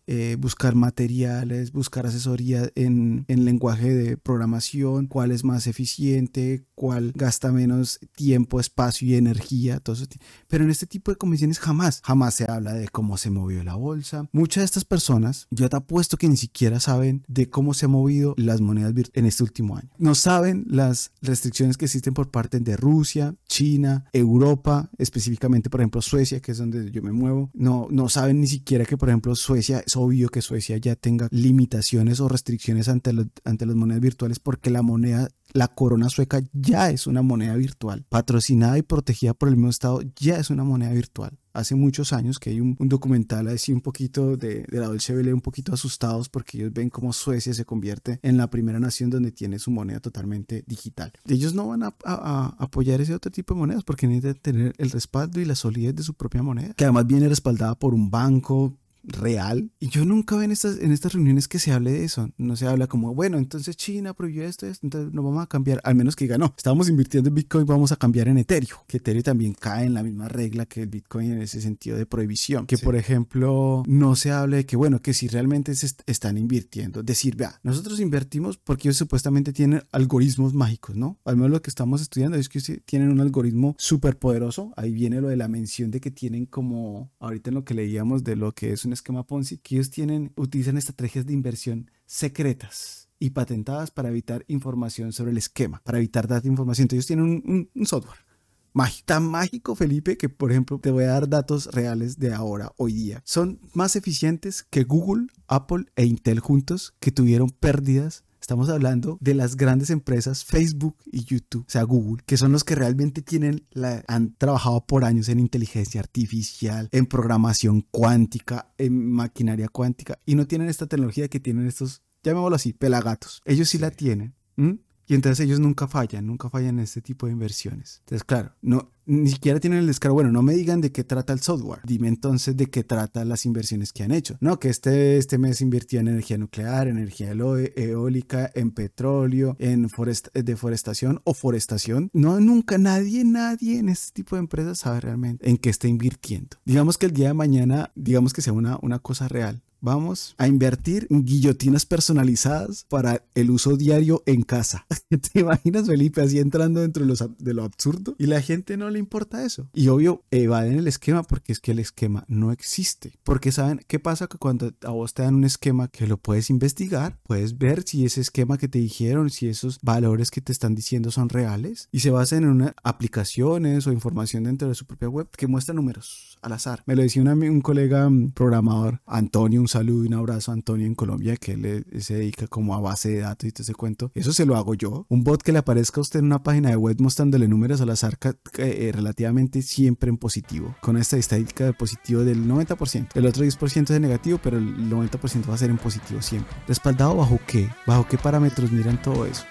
eh, buscar materiales, buscar asesoría en, en lenguaje de programación, cuál es más eficiente, cuál gasta menos tiempo, espacio y energía, todo eso. Pero en este tipo de convenciones jamás, jamás se habla de cómo se movió la bolsa. Muchas de estas personas, yo te apuesto que ni siquiera saben de cómo se han movido las monedas virtuales en este último año. No saben las restricciones que existen por parte de Rusia, China, Europa, específicamente, por ejemplo, Suecia, que es donde yo me muevo. No, no saben ni siquiera que, por ejemplo, Suecia, es obvio que Suecia ya tenga limitaciones o restricciones ante, lo, ante las monedas virtuales, porque la moneda, la corona sueca ya es una moneda virtual, patrocinada y protegida por el mismo Estado, ya es una moneda virtual. Hace muchos años que hay un, un documental así un poquito de, de la Deutsche Welle, un poquito asustados porque ellos ven cómo Suecia se convierte en la primera nación donde tiene su moneda totalmente digital. Ellos no van a, a, a apoyar ese otro tipo de monedas porque necesitan tener el respaldo y la solidez de su propia moneda, que además viene respaldada por un banco real. Y yo nunca veo en estas, en estas reuniones que se hable de eso. No se habla como, bueno, entonces China prohibió esto, esto, entonces no vamos a cambiar. Al menos que diga, no, estamos invirtiendo en Bitcoin, vamos a cambiar en Ethereum. Que Ethereum también cae en la misma regla que el Bitcoin en ese sentido de prohibición. Que, sí. Por ejemplo, no se hable de que, bueno, que si realmente se est- están invirtiendo. Decir, vea, nosotros invertimos porque ellos supuestamente tienen algoritmos mágicos, ¿no? Al menos lo que estamos estudiando es que tienen un algoritmo súper poderoso. Ahí viene lo de la mención de que tienen como, ahorita en lo que leíamos de lo que es un esquema Ponzi, que ellos tienen, utilizan estrategias de inversión secretas y patentadas para evitar información sobre el esquema, para evitar dar información. Entonces ellos tienen un, un, un software mágico, tan mágico, Felipe, que por ejemplo te voy a dar datos reales de ahora, hoy día. Son más eficientes que Google, Apple e Intel juntos, que tuvieron pérdidas. Estamos hablando de las grandes empresas Facebook y YouTube, o sea Google, que son los que realmente tienen la, han trabajado por años en inteligencia artificial, en programación cuántica, en maquinaria cuántica, y no tienen esta tecnología que tienen estos, llamémoslo así, pelagatos. Ellos sí, sí. La tienen. ¿Mm? Y entonces ellos nunca fallan, nunca fallan en este tipo de inversiones. Entonces, claro, no, ni siquiera tienen el descaro. Bueno, no me digan de qué trata el software. Dime entonces de qué trata las inversiones que han hecho. No, que este, este mes invirtió en energía nuclear, energía eólica, en petróleo, en forest, deforestación o forestación. No, nunca, nadie, nadie en este tipo de empresas sabe realmente en qué está invirtiendo. Digamos que el día de mañana, digamos que sea una, una cosa real. Vamos a invertir en guillotinas personalizadas para el uso diario en casa. ¿Te imaginas, Felipe, así entrando dentro de, los, de lo absurdo? Y la gente no le importa eso. Y obvio, evaden el esquema porque es que el esquema no existe. Porque ¿saben qué pasa? Que cuando a vos te dan un esquema que lo puedes investigar, puedes ver si ese esquema que te dijeron, si esos valores que te están diciendo son reales. Y se basan en unas aplicaciones o información dentro de su propia web que muestra números al azar. Me lo decía una, un colega programador, Antonio, un saludo y un abrazo a Antonio en Colombia, que él se dedica como a base de datos y todo ese cuento. Eso se lo hago yo. Un bot que le aparezca a usted en una página de web mostrándole números al azar eh, relativamente siempre en positivo, con esta estadística de positivo del noventa por ciento. El otro diez por ciento es de negativo, pero el noventa por ciento va a ser en positivo siempre. ¿Respaldado bajo qué? ¿Bajo qué parámetros miran todo eso?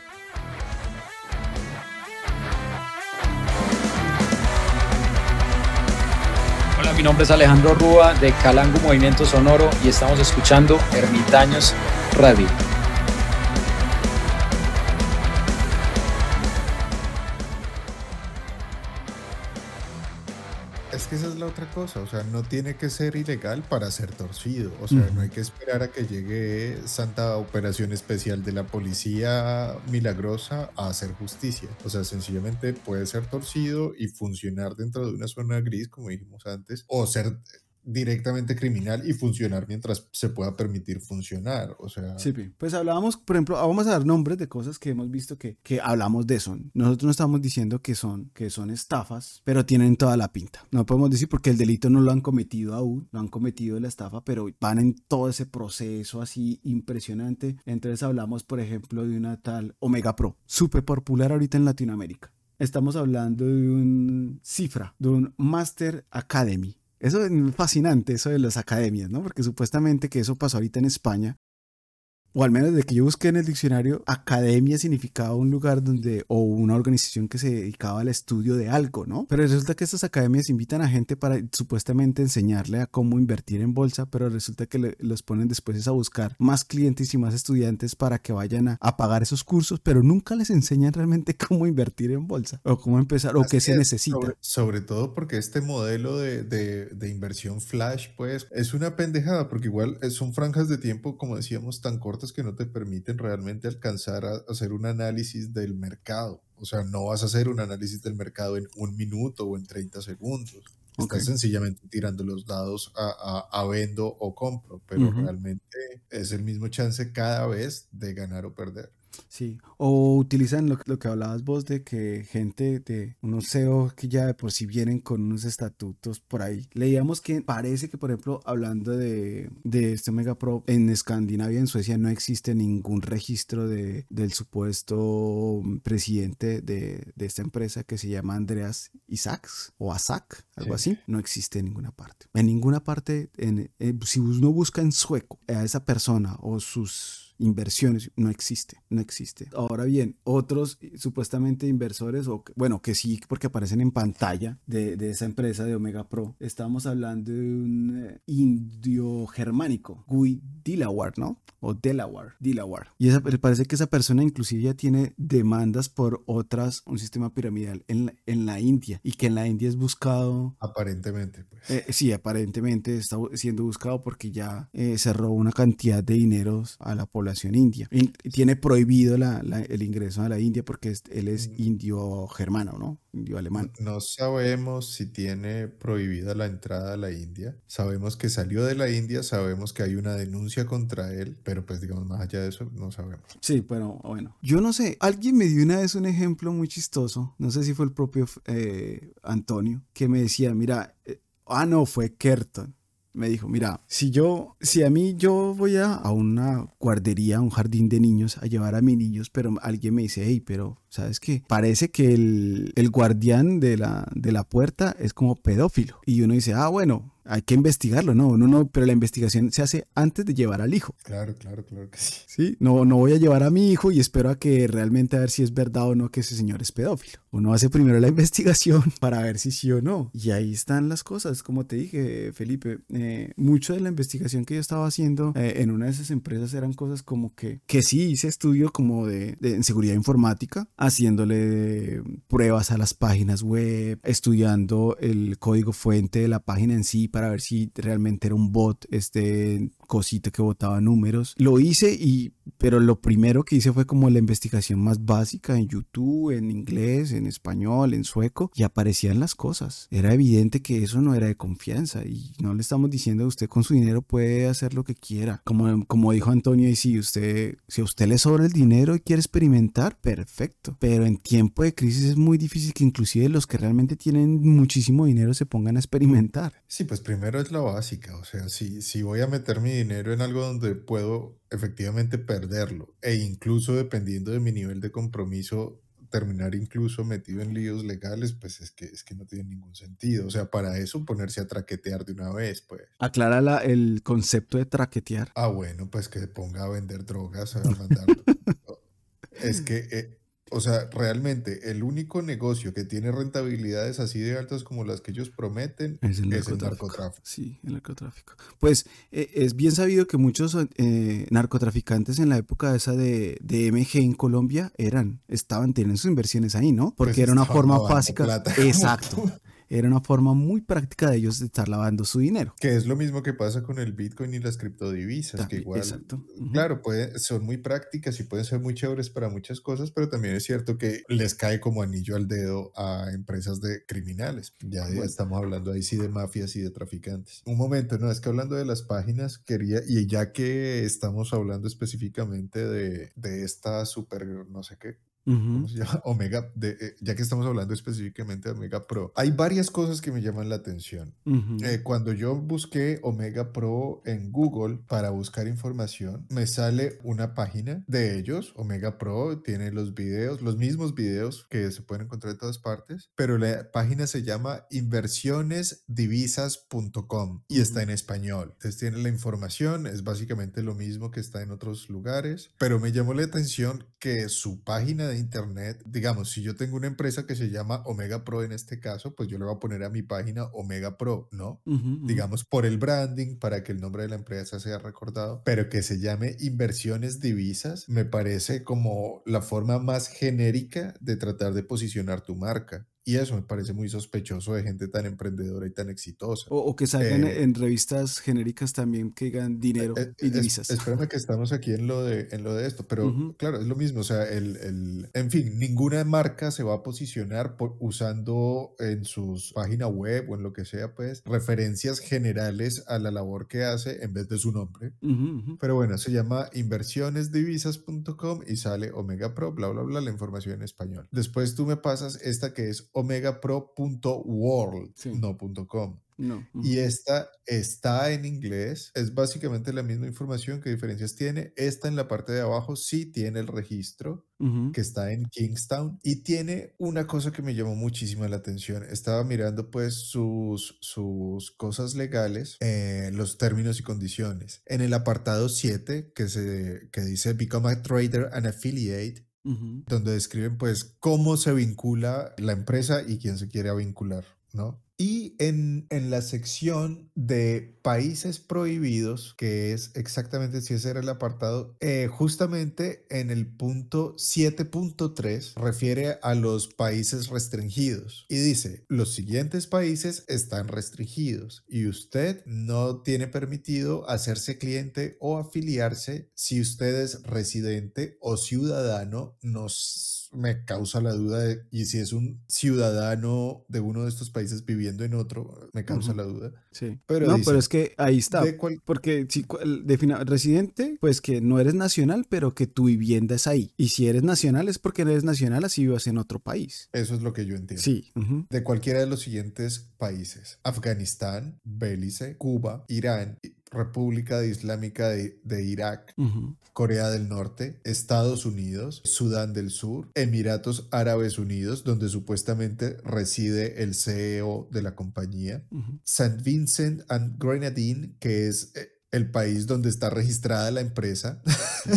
Mi nombre es Alejandro Rúa de Calango Movimiento Sonoro y estamos escuchando Ermitaños Radio.
Es que esa es la otra cosa, o sea, no tiene que ser ilegal para ser torcido, o sea, uh-huh. no hay que esperar a que llegue Santa Operación Especial de la Policía Milagrosa a hacer justicia, o sea, sencillamente puede ser torcido y funcionar dentro de una zona gris, como dijimos antes, o ser directamente criminal y funcionar mientras se pueda permitir funcionar, o sea...
Sí, pues hablábamos, por ejemplo, vamos a dar nombres de cosas que hemos visto que, que hablamos de eso. Nosotros no estamos diciendo que son, que son estafas, pero tienen toda la pinta. No podemos decir porque el delito no lo han cometido aún, no han cometido la estafa, pero van en todo ese proceso así impresionante. Entonces hablamos, por ejemplo, de una tal Omega Pro, súper popular ahorita en Latinoamérica. Estamos hablando de un Cifra, de un Master Academy. Eso es fascinante, eso de las academias, ¿no? Porque supuestamente que eso pasó ahorita en España. O al menos de que yo busqué en el diccionario, academia significaba un lugar donde, o una organización que se dedicaba al estudio de algo, ¿no? Pero resulta que estas academias invitan a gente para supuestamente enseñarle a cómo invertir en bolsa, pero resulta que le, los ponen después es a buscar más clientes y más estudiantes para que vayan a, a pagar esos cursos, pero nunca les enseñan realmente cómo invertir en bolsa, o cómo empezar, o
Así
qué se
es,
necesita.
sobre, sobre todo porque este modelo de, de, de inversión flash, pues, es una pendejada, porque igual eh, son franjas de tiempo, como decíamos, tan cortas que no te permiten realmente alcanzar a hacer un análisis del mercado. O sea, no vas a hacer un análisis del mercado en un minuto o en treinta segundos.
Ok.
Estás sencillamente tirando los dados a, a, a vendo o compro, pero
Ujú.
realmente es el mismo chance cada vez de ganar o perder.
Sí, o utilizan lo, lo que hablabas vos de que gente de unos C E O que ya de por sí vienen con unos estatutos por ahí. Leíamos que parece que, por ejemplo, hablando de, de este Omega Pro, en Escandinavia, en Suecia, no existe ningún registro de, del supuesto presidente de, de esta empresa que se llama Andreas Isaacs o Asak, algo
Sí.
así. No existe en ninguna parte. En ninguna parte, en, eh, si uno busca en sueco a esa persona o sus inversiones, no existe, no existe. Ahora bien, otros supuestamente inversores, o bueno, que sí, porque aparecen en pantalla de, de esa empresa de Omega Pro, estamos hablando de un eh, indio germánico, Guy Delaware, ¿no? O Delaware, Delaware. Y esa, parece que esa persona inclusive ya tiene demandas por otras, un sistema piramidal en la, en la India, y que en la India es buscado.
Aparentemente, pues.
Eh, sí, aparentemente está siendo buscado porque ya eh, se robó una cantidad de dineros a la población india. Y tiene prohibido la, la, el ingreso a la India porque es, él es indio germano, ¿no? Indio
No,
alemán.
no sabemos si tiene prohibida la entrada a la India. Sabemos que salió de la India, sabemos que hay una denuncia contra él, pero pues digamos más allá de eso no sabemos.
Sí, pero bueno. Yo no sé, alguien me dio una vez un ejemplo muy chistoso, no sé si fue el propio eh, Antonio, que me decía, mira, eh, ah no, fue Kerton. Me dijo, mira, si yo, si a mí yo voy a, a una guardería, a un jardín de niños, a llevar a mis niños, pero alguien me dice, hey, pero, ¿sabes qué? Parece que el, el guardián de la, de la puerta es como pedófilo. Y uno dice, ah, bueno, hay que investigarlo, no, no, no, pero la investigación se hace antes de llevar al hijo.
Claro, claro, claro que sí.
Sí, no, no voy a llevar a mi hijo y espero a que realmente a ver si es verdad o no que ese señor es pedófilo. Uno hace primero la investigación para ver si sí o no. Y ahí están las cosas, como te dije, Felipe. Eh, mucho de la investigación que yo estaba haciendo eh, en una de esas empresas eran cosas como que, que sí hice estudio como de, de en seguridad informática, haciéndole pruebas a las páginas web, estudiando el código fuente de la página en sí para ver si realmente era un bot, este cosita que botaba números. Lo hice y, pero lo primero que hice fue como la investigación más básica en YouTube, en inglés, en español, en sueco, y aparecían las cosas. Era evidente que eso no era de confianza y no le estamos diciendo que usted con su dinero puede hacer lo que quiera. Como, como dijo Antonio, y si usted, si a usted le sobra el dinero y quiere experimentar, perfecto. Pero en tiempo de crisis es muy difícil que inclusive los que realmente tienen muchísimo dinero se pongan a experimentar.
Sí, pues primero es la básica, o sea, si, si voy a meter mi dinero en algo donde puedo efectivamente perderlo e incluso dependiendo de mi nivel de compromiso terminar incluso metido en líos legales, pues es que, es que no tiene ningún sentido. O sea, para eso ponerse a traquetear de una vez, pues.
Aclara la, el concepto de traquetear.
Ah, bueno, pues que se ponga a vender drogas, a mandar. Es que, eh, o sea, realmente el único negocio que tiene rentabilidades así de altas como las que ellos prometen
Es el
es el
narcotráfico.
narcotráfico.
Sí, el narcotráfico. Pues eh, es bien sabido que muchos eh, narcotraficantes en la época esa de, de M G en Colombia eran, estaban teniendo sus inversiones ahí, ¿no? Porque
Pues
era una
estaban
forma
lavando
básica.
plata.
Exacto. Era una forma muy práctica de ellos de estar lavando su dinero.
Que es lo mismo que pasa con el Bitcoin y las criptodivisas, que
También,
igual,
exacto. Uh-huh.
claro, puede, son muy prácticas y pueden ser muy chéveres para muchas cosas, pero también es cierto que les cae como anillo al dedo a empresas de criminales. Ya, ya
Bueno.
estamos hablando ahí sí de mafias y de traficantes. Un momento, no, es que hablando de las páginas, quería, y ya que estamos hablando específicamente de, de esta super, no sé qué,
Ujú,
¿cómo se llama? Omega, de, eh, ya que estamos hablando específicamente de Omega Pro. Hay varias cosas que me llaman la atención.
ujú,
Eh, cuando yo busqué Omega Pro en Google para buscar información, me sale una página de ellos. Omega Pro tiene los videos, los mismos videos que se pueden encontrar en todas partes, pero la página se llama inversiones divisas punto com y está
ujú,
en español. Entonces tiene la información, es básicamente lo mismo que está en otros lugares, pero me llamó la atención que su página de internet, digamos, si yo tengo una empresa que se llama Omega Pro en este caso, pues yo le voy a poner a mi página Omega Pro, ¿no?
ujú, ujú.
Digamos, por el branding, para que el nombre de la empresa sea recordado, pero que se llame Inversiones Divisas, me parece como la forma más genérica de tratar de posicionar tu marca. Y eso me parece muy sospechoso de gente tan emprendedora y tan exitosa.
O, o que salgan
Eh,
en revistas genéricas también que digan dinero
eh,
y
es-
divisas.
espérame que estamos aquí en lo de, en lo de esto, pero
Ujú,
claro, es lo mismo, o sea, el, el- en fin, ninguna marca se va a posicionar por, usando en sus página web o en lo que sea, pues, referencias generales a la labor que hace en vez de su nombre.
ujú, ujú,
Pero bueno, se llama inversiones divisas punto com y sale Omega Pro, bla, bla, bla, la información en español. Después tú me pasas esta que es omega pro punto world,
sí,
no punto .com.
no.
Y
Ujú,
esta está en inglés, es básicamente la misma información. ¿Qué diferencias tiene? Esta en la parte de abajo sí tiene el registro,
ujú,
que está en Kingstown, y tiene una cosa que me llamó muchísimo la atención. Estaba mirando pues sus, sus cosas legales, eh, los términos y condiciones. En el apartado siete que, se, que dice Become a Trader and Affiliate,
ujú,
donde describen pues cómo se vincula la empresa y quién se quiere vincular, ¿no? Y en, en la sección de países prohibidos, que es exactamente si ese era el apartado, eh, justamente en el punto siete punto tres refiere a los países restringidos y dice, los siguientes países están restringidos y usted no tiene permitido hacerse cliente o afiliarse si usted es residente o ciudadano. Nos me causa la duda de, y si es un ciudadano de uno de estos países viviendo en otro, me causa
ujú.
la duda.
Sí.
Pero
No, pero es
dice,
que ahí está.
de cual,
Porque si cu- el defina- residente, pues que no eres nacional, pero que tu vivienda es ahí. Y si eres nacional es porque no eres nacional, así vivas en otro país.
eso es lo que yo entiendo.
Sí. Ujú,
De cualquiera de los siguientes países: Afganistán, Belice, Cuba, Irán, República Islámica de, de Irak,
ujú,
Corea del Norte, Estados Unidos, Sudán del Sur, Emiratos Árabes Unidos, donde supuestamente reside el C E O de la compañía,
ujú.
Saint Vincent and Grenadine, que es eh, el país donde está registrada la empresa.
Sí.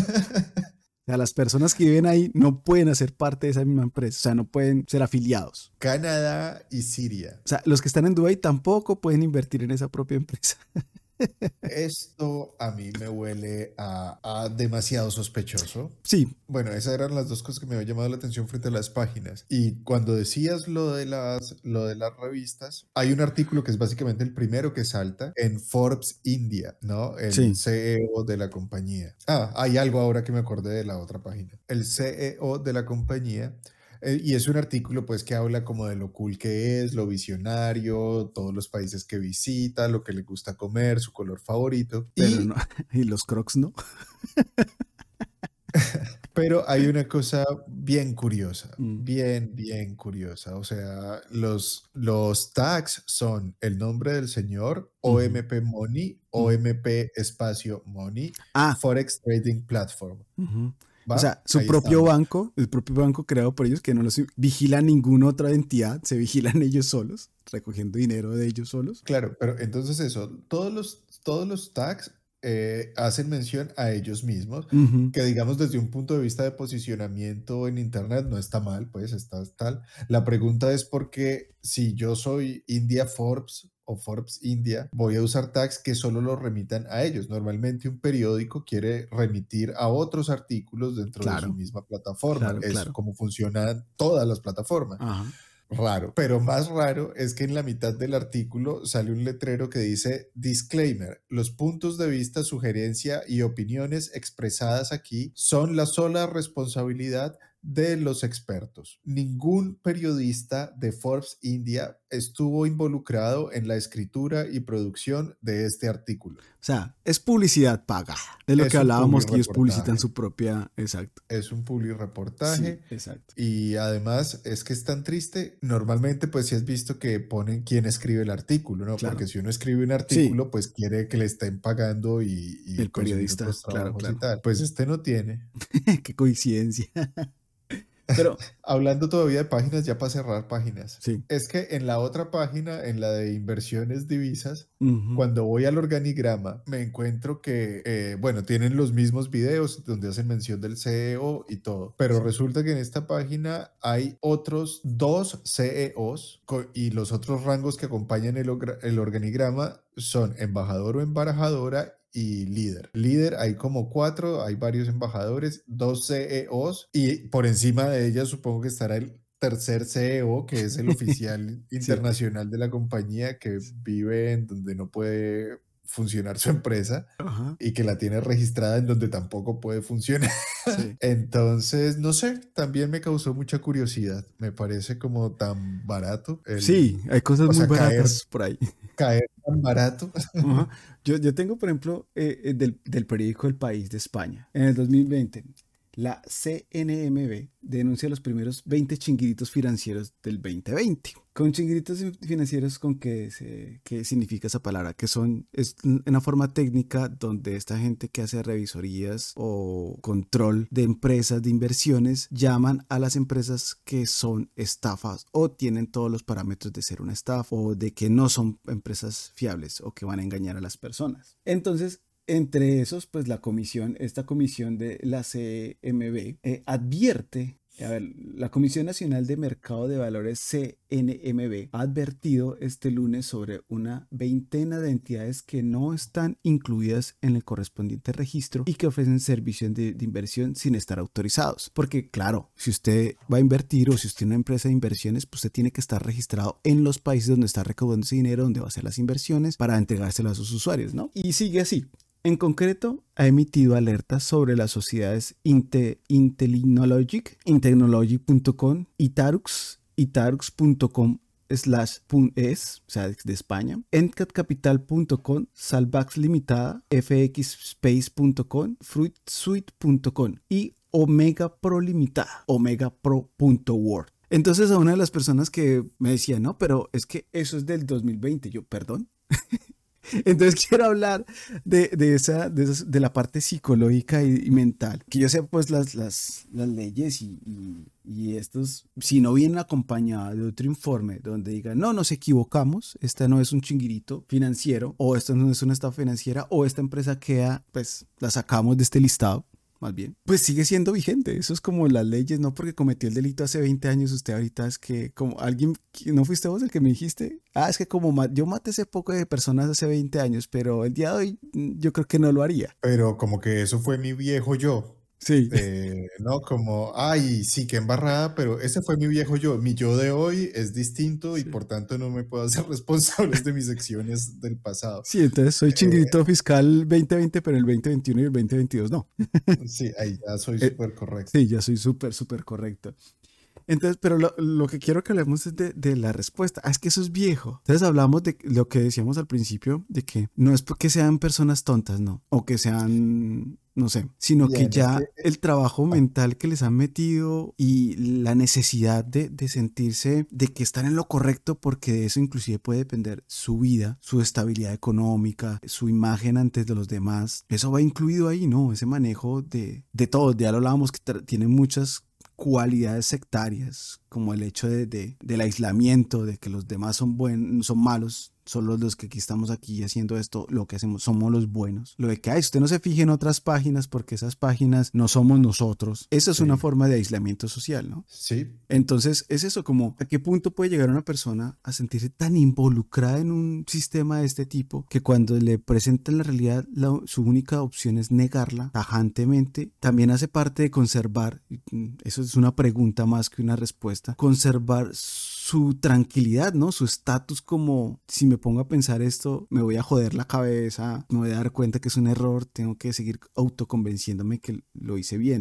O sea, las personas que viven ahí no pueden hacer parte de esa misma empresa. O sea, no pueden ser afiliados.
Canadá y Siria.
O sea, los que están en Dubái tampoco pueden invertir en esa propia empresa.
Esto a mí me huele a, a demasiado sospechoso.
Sí.
Bueno, esas eran las dos cosas que me habían llamado la atención frente a las páginas. Y cuando decías lo de las, lo de las revistas, hay un artículo que es básicamente el primero que salta en Forbes India, ¿no? El
Sí.
C E O de la compañía. Ah, hay algo ahora que me acordé de la otra página. El C E O de la compañía. Eh, y es un artículo pues que habla como de lo cool que es, lo visionario, todos los países que visita, lo que le gusta comer, su color favorito.
Pero no.
Y
Y los Crocs no.
pero hay una cosa bien curiosa,
Mm,
bien, bien curiosa. O sea, los, los tags son el nombre del señor,
ujú,
O M P Money,
ujú.
O M P espacio Money,
Ah,
Forex Trading Platform.
ujú. O
¿Va?
sea, su
Ahí
propio
estamos.
banco, el propio banco creado por ellos, que no los vigila ninguna otra entidad, se vigilan ellos solos, recogiendo dinero de ellos solos.
Claro, pero entonces eso, todos los, todos los tags eh, hacen mención a ellos mismos,
Ujú,
que digamos desde un punto de vista de posicionamiento en Internet no está mal, pues está tal. La pregunta es por qué si yo soy India Forbes o Forbes India, voy a usar tags que solo los remitan a ellos. Normalmente un periódico quiere remitir a otros artículos dentro de su
claro,
misma plataforma.
claro,
Es
claro.
como funcionan todas las plataformas.
Ajá.
Raro, pero más raro es que en la mitad del artículo sale un letrero que dice disclaimer, los puntos de vista, sugerencia y opiniones expresadas aquí son la sola responsabilidad de los expertos. Ningún periodista de Forbes India estuvo involucrado en la escritura y producción de este artículo.
O sea, es publicidad paga. De lo
Es
que
un
hablábamos, que ellos publicitan
publireportaje.
su propia... Exacto.
Es un
Sí,
publireportaje.
exacto.
Y además es que es tan triste. Normalmente, pues si has visto que ponen quién escribe el artículo, ¿no?
Claro.
Porque si uno escribe un
Sí,
artículo, pues quiere que le estén pagando y, y
el
conseguir
periodista,
otros
claro,
trabajos y
claro.
tal. Pues este no tiene.
Qué coincidencia. Pero,
Hablando todavía de páginas, ya para cerrar páginas.
sí.
Es que en la otra página, en la de inversiones divisas,
Ujú.
cuando voy al organigrama, me encuentro que, eh, bueno, tienen los mismos videos donde hacen mención del C E O y todo, pero
Sí.
resulta que en esta página hay otros dos C E Os co- y los otros rangos que acompañan el, ogra- el organigrama son embajador o embajadora y líder. Líder hay como cuatro, hay varios embajadores, dos C E Os y por encima de ella supongo que estará el tercer C E O, que es el oficial
Sí,
internacional de la compañía que vive en donde no puede funcionar su empresa
ajá,
y que la tiene registrada en donde tampoco puede funcionar.
sí.
Entonces, no sé, también me causó mucha curiosidad. Me parece como tan barato
Sí,
el,
hay cosas
o
muy
sea, caer,
baratas por ahí.
caer tan barato.
Ajá. Yo, yo tengo, por ejemplo, eh, eh, del, del periódico El País de España. En el dos mil veinte, la C N M V denuncia los primeros veinte chinguiritos financieros del veinte veinte. Con chinguiritos financieros, ¿con qué, se, qué significa esa palabra? Que son, es una forma técnica donde esta gente que hace revisorías o control de empresas de inversiones llaman a las empresas que son estafas o tienen todos los parámetros de ser una estafa o de que no son empresas fiables o que van a engañar a las personas. Entonces, entre esos, pues la comisión, esta comisión de la C M V eh, advierte, a ver, la Comisión Nacional de Mercado de Valores C N M V ha advertido este lunes sobre una veintena de entidades que no están incluidas en el correspondiente registro y que ofrecen servicios de, de inversión sin estar autorizados. Porque claro, si usted va a invertir o si usted es una empresa de inversiones, pues usted tiene que estar registrado en los países donde está recaudando ese dinero, donde va a hacer las inversiones para entregárselo a sus usuarios, ¿no? Y sigue así. En concreto, ha emitido alertas sobre las sociedades Inte, Intellinologic, Intechnologic punto com, Itarux, Itarux punto com slash es, o sea, de España, Encat Capital punto com, Salvax Limitada, F X Space punto com, Fruitsuite punto com y Omega Pro Limitada, Omega Pro punto world. Entonces a una de las personas que me decía, no, pero es que eso es del dos mil veinte, yo, perdón. Entonces quiero hablar de, de, esa, de, esas, de la parte psicológica y, y mental. Que yo sé pues las, las, las leyes y, y, y estos, si no vienen acompañadas de otro informe donde digan, no, nos equivocamos, esta no es un chinguirito financiero, o esto no es una estafa financiera, o esta empresa queda, pues la sacamos de este listado. Más bien, pues sigue siendo vigente. Eso es como las leyes, no porque cometió el delito hace veinte años, usted ahorita es que, como alguien, ¿no fuiste vos el que me dijiste? Ah, es que como ma yo maté ese poco de personas hace veinte años, pero el día de hoy yo creo que no lo haría.
Pero como que eso fue mi viejo yo.
Sí.
Eh, no, como, ay, sí, qué embarrada, pero ese fue mi viejo yo. Mi yo de hoy es distinto y
Sí.
por tanto no me puedo hacer responsable de mis acciones del pasado.
Sí, entonces soy
Eh,
chinguito fiscal veinte veinte, pero el veinte veintiuno y el veinte veintidós no.
sí, ahí ya soy
Eh,
súper correcto.
sí, ya soy súper, súper correcto. Entonces, pero lo, lo que quiero que hablemos es de, de la respuesta. Ah, es que eso es viejo. Entonces hablamos de lo que decíamos al principio, de que no es porque sean personas tontas, no, o que sean, no sé, sino que
Bien, es
ya
que,
el trabajo
ah,
mental que les han metido y la necesidad de, de sentirse de que están en lo correcto, porque de eso inclusive puede depender su vida, su estabilidad económica, su imagen ante de los demás. Eso va incluido ahí, ¿no? Ese manejo de, de todo. Ya lo hablábamos que tiene muchas cualidades sectarias, como el hecho de, de, del aislamiento, de que los demás son buenos, son malos, solo los que aquí estamos aquí haciendo esto, lo que hacemos, somos los buenos. Lo de que, ay, usted no se fije en otras páginas porque esas páginas no somos nosotros. Eso es una
sí,
forma de aislamiento social, ¿no?
sí,
Entonces es eso, como a qué punto puede llegar una persona a sentirse tan involucrada en un sistema de este tipo que cuando le presentan la realidad la, su única opción es negarla tajantemente. También hace parte de conservar, eso es una pregunta más que una respuesta, conservar su tranquilidad, ¿no? Su estatus como, si me pongo a pensar esto, me voy a joder la cabeza, me voy a dar cuenta que es un error, tengo que seguir autoconvenciéndome que lo hice bien, ¿no?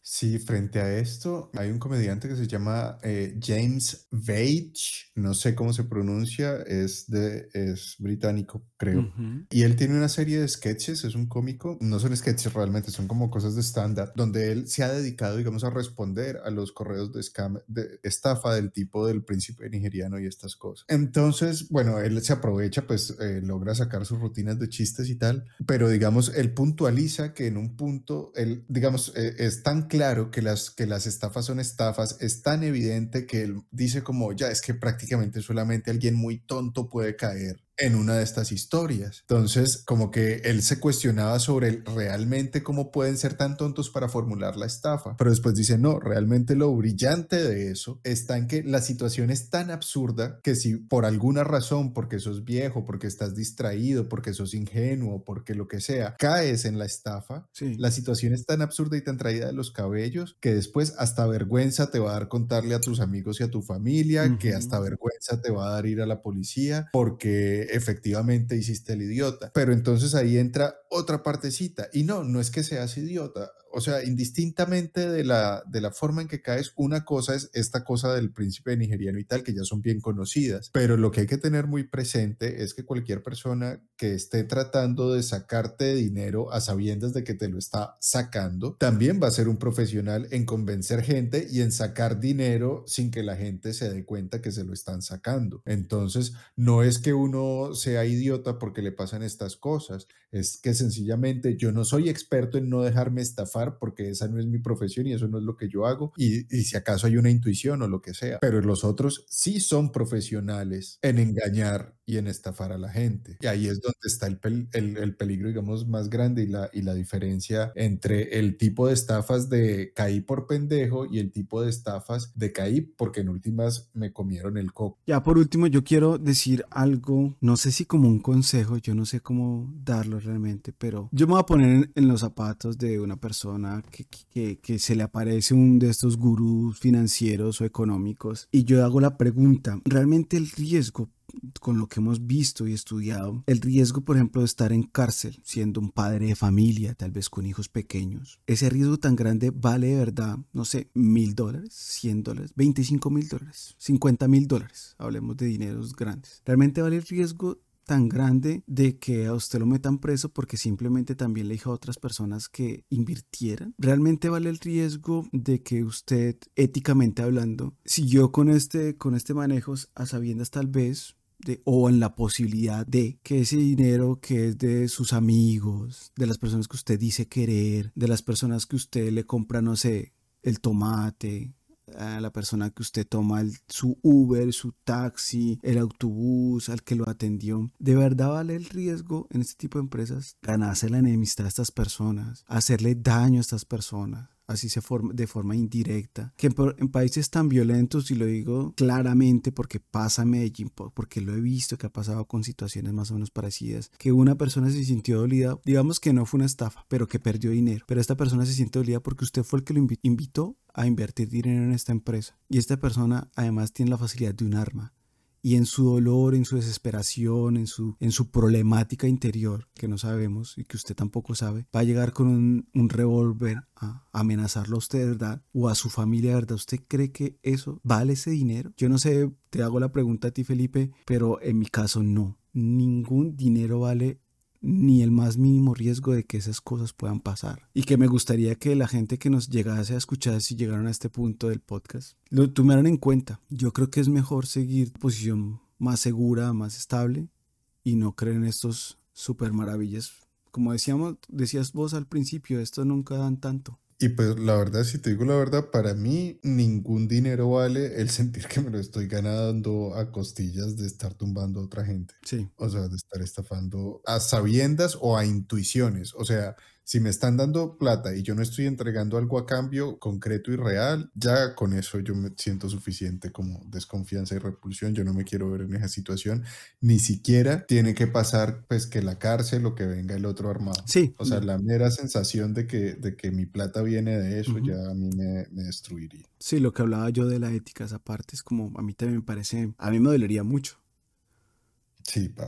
Sí, frente a esto, hay un comediante que se llama eh, James Veitch, no sé cómo se pronuncia, es, de, es británico, creo.
Ujú.
Y él tiene una serie de sketches, es un cómico, no son sketches realmente, son como cosas de stand-up, donde él se ha dedicado, digamos, a responder a los correos de, scam, de estafa del tipo del príncipe nigeriano y estas cosas. Entonces, bueno, él se aprovecha, pues eh, logra sacar sus rutinas de chistes y tal, pero digamos, él puntualiza que en un punto, él, digamos, eh, es tan claro que las, que las estafas son estafas, es tan evidente que él dice como, ya, es que prácticamente solamente alguien muy tonto puede caer en una de estas historias. Entonces, como que él se cuestionaba sobre el, realmente cómo pueden ser tan tontos para formular la estafa, pero después dice, no, realmente lo brillante de eso está en que la situación es tan absurda que si por alguna razón, porque sos viejo, porque estás distraído, porque sos ingenuo, porque lo que sea, caes en la estafa,
Sí.
la situación es tan absurda y tan traída de los cabellos que después hasta vergüenza te va a dar contarle a tus amigos y a tu familia, que hasta
Ujú.
vergüenza te va a dar ir a la policía porque efectivamente hiciste el idiota. Pero entonces ahí entra otra partecita. Y no, no es que seas idiota. O sea, indistintamente de la, de la forma en que caes, una cosa es esta cosa del príncipe nigeriano y tal, que ya son bien conocidas. Pero lo que hay que tener muy presente es que cualquier persona que esté tratando de sacarte dinero a sabiendas de que te lo está sacando, también va a ser un profesional en convencer gente y en sacar dinero sin que la gente se dé cuenta que se lo están sacando. Entonces, no es que uno sea idiota porque le pasan estas cosas, es que sencillamente yo no soy experto en no dejarme estafar porque esa no es mi profesión y eso no es lo que yo hago y, y si acaso hay una intuición o lo que sea, pero los otros sí son profesionales en engañar y en estafar a la gente. Y ahí es donde está el, pel el, el peligro, digamos, más grande y la, y la diferencia entre el tipo de estafas de caí por pendejo y el tipo de estafas de caí porque en últimas me comieron el coco.
Ya por último, yo quiero decir algo, no sé si como un consejo, yo no sé cómo darlo realmente, pero yo me voy a poner en, en los zapatos de una persona que, que, que se le aparece un de estos gurús financieros o económicos y yo hago la pregunta, ¿realmente el riesgo con lo que hemos visto y estudiado, el riesgo, por ejemplo, de estar en cárcel siendo un padre de familia, tal vez con hijos pequeños, ese riesgo tan grande vale de verdad, no sé, mil dólares, cien dólares, veinticinco mil dólares, cincuenta mil dólares, hablemos de dineros grandes? ¿Realmente vale el riesgo tan grande de que a usted lo metan preso porque simplemente también le dijo a otras personas que invirtieran? ¿Realmente vale el riesgo de que usted, éticamente hablando, siguió con este, con este manejo a sabiendas tal vez de, o en la posibilidad de que ese dinero que es de sus amigos, de las personas que usted dice querer, de las personas que usted le compra, no sé, el tomate, a la persona que usted toma el, su Uber, su taxi, el autobús, al que lo atendió, ¿de verdad vale el riesgo en este tipo de empresas ganarse la enemistad a estas personas, hacerle daño a estas personas? Así se forma de forma indirecta, que en, en países tan violentos, y lo digo claramente porque pasa en Medellín, porque lo he visto que ha pasado con situaciones más o menos parecidas, que una persona se sintió dolida, digamos que no fue una estafa, pero que perdió dinero, pero esta persona se siente dolida porque usted fue el que lo invitó a invertir dinero en esta empresa, y esta persona además tiene la facilidad de un arma. Y en su dolor, en su desesperación, en su, en su problemática interior, que no sabemos y que usted tampoco sabe, va a llegar con un, un revólver a amenazarlo a usted, ¿verdad? O a su familia, ¿verdad? ¿Usted cree que eso vale ese dinero? Yo no sé, te hago la pregunta a ti, Felipe, pero en mi caso no. Ningún dinero vale ni el más mínimo riesgo de que esas cosas puedan pasar. Y que me gustaría que la gente que nos llegase a escuchar, si llegaron a este punto del podcast, lo tomaran en cuenta. Yo creo que es mejor seguir posición más segura, más estable y no creer en estos super maravillas. Como decíamos, decías vos al principio, estos nunca dan tanto.
Y pues la verdad, si te digo la verdad, para mí ningún dinero vale el sentir que me lo estoy ganando a costillas de estar tumbando a otra gente.
Sí.
O sea, de estar estafando a sabiendas o a intuiciones. O sea, si me están dando plata y yo no estoy entregando algo a cambio concreto y real, ya con eso yo me siento suficiente como desconfianza y repulsión. Yo no me quiero ver en esa situación. Ni siquiera tiene que pasar pues que la cárcel o que venga el otro armado.
Sí.
O sea, la mera sensación de que, de que mi plata viene de eso, uh-huh, ya a mí me, me destruiría.
Sí, lo que hablaba yo de la ética, esa parte es como, a mí también me parece, a mí me dolería mucho.
Sí, parce.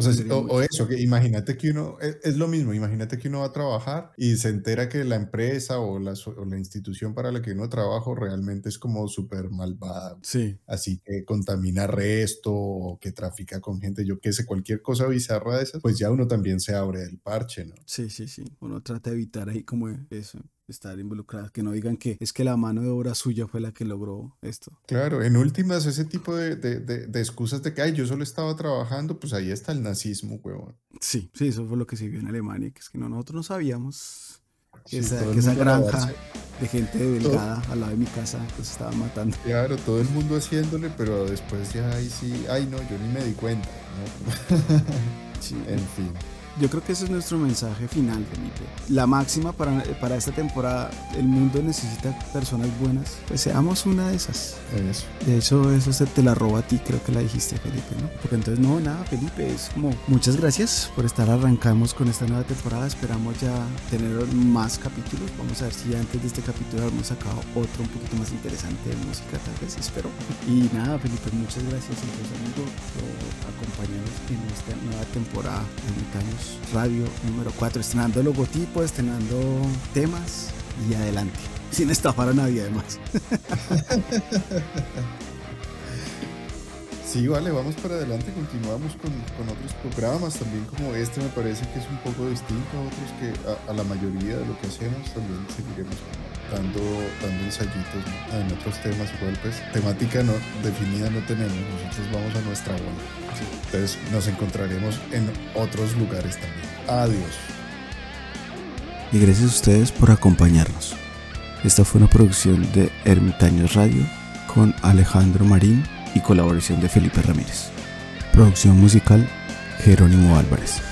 O sea, o, o eso, que imagínate que uno, es, es lo mismo, imagínate que uno va a trabajar y se entera que la empresa o la, o la institución para la que uno trabaja realmente es como súper malvada.
Sí.
Así que contamina resto o que trafica con gente, yo qué sé, cualquier cosa bizarra de esas, pues ya uno también se abre del parche, ¿no?
Sí, sí, sí. Uno trata de evitar ahí como eso, estar involucrado, que no digan que es que la mano de obra suya fue la que logró esto.
Claro, en últimas ese tipo de, de, de, de excusas de que ay, yo solo estaba trabajando, pues ahí está el nazismo, huevón.
Sí, sí, eso fue lo que se vio en Alemania, que es que no, nosotros no sabíamos que
Sí,
esa,
todo el
que esa
mundo
granja
lavarse.
de gente delgada al lado de mi casa que se estaba matando.
Claro, todo el mundo haciéndole, pero después ya ahí sí, ay no, yo ni me di cuenta, ¿no?
Sí.
En fin.
Yo creo que ese es nuestro mensaje final, Felipe. La máxima para, para esta temporada, el mundo necesita personas buenas, pues seamos una de esas.
Eso.
De hecho, eso se te la robo a ti, creo que la dijiste, Felipe, ¿no? Porque entonces, no, nada, Felipe, es como, muchas gracias por estar, arrancamos con esta nueva temporada, esperamos ya tener más capítulos, vamos a ver si antes de este capítulo hemos sacado otro un poquito más interesante de música, tal vez, espero. Y nada, Felipe, muchas gracias, entonces, amigo, por acompañarnos en esta nueva temporada de Ermitaños Radio número cuatro, estrenando logotipos, estrenando temas y adelante, sin estafar a nadie además.
Sí, vale, vamos para adelante, continuamos con, con otros programas, también como este me parece que es un poco distinto a otros que a, a la mayoría de lo que hacemos, también seguiremos dando, dando ensayitos, ¿no? En otros temas igual pues temática no definida no tenemos, nosotros vamos a nuestra bola. Sí. Entonces nos encontraremos en otros lugares también. Adiós.
Y gracias a ustedes por acompañarnos. Esta fue una producción de Ermitaños Radio con Alejandro Marín y colaboración de Felipe Ramírez. Producción musical Jerónimo Álvarez.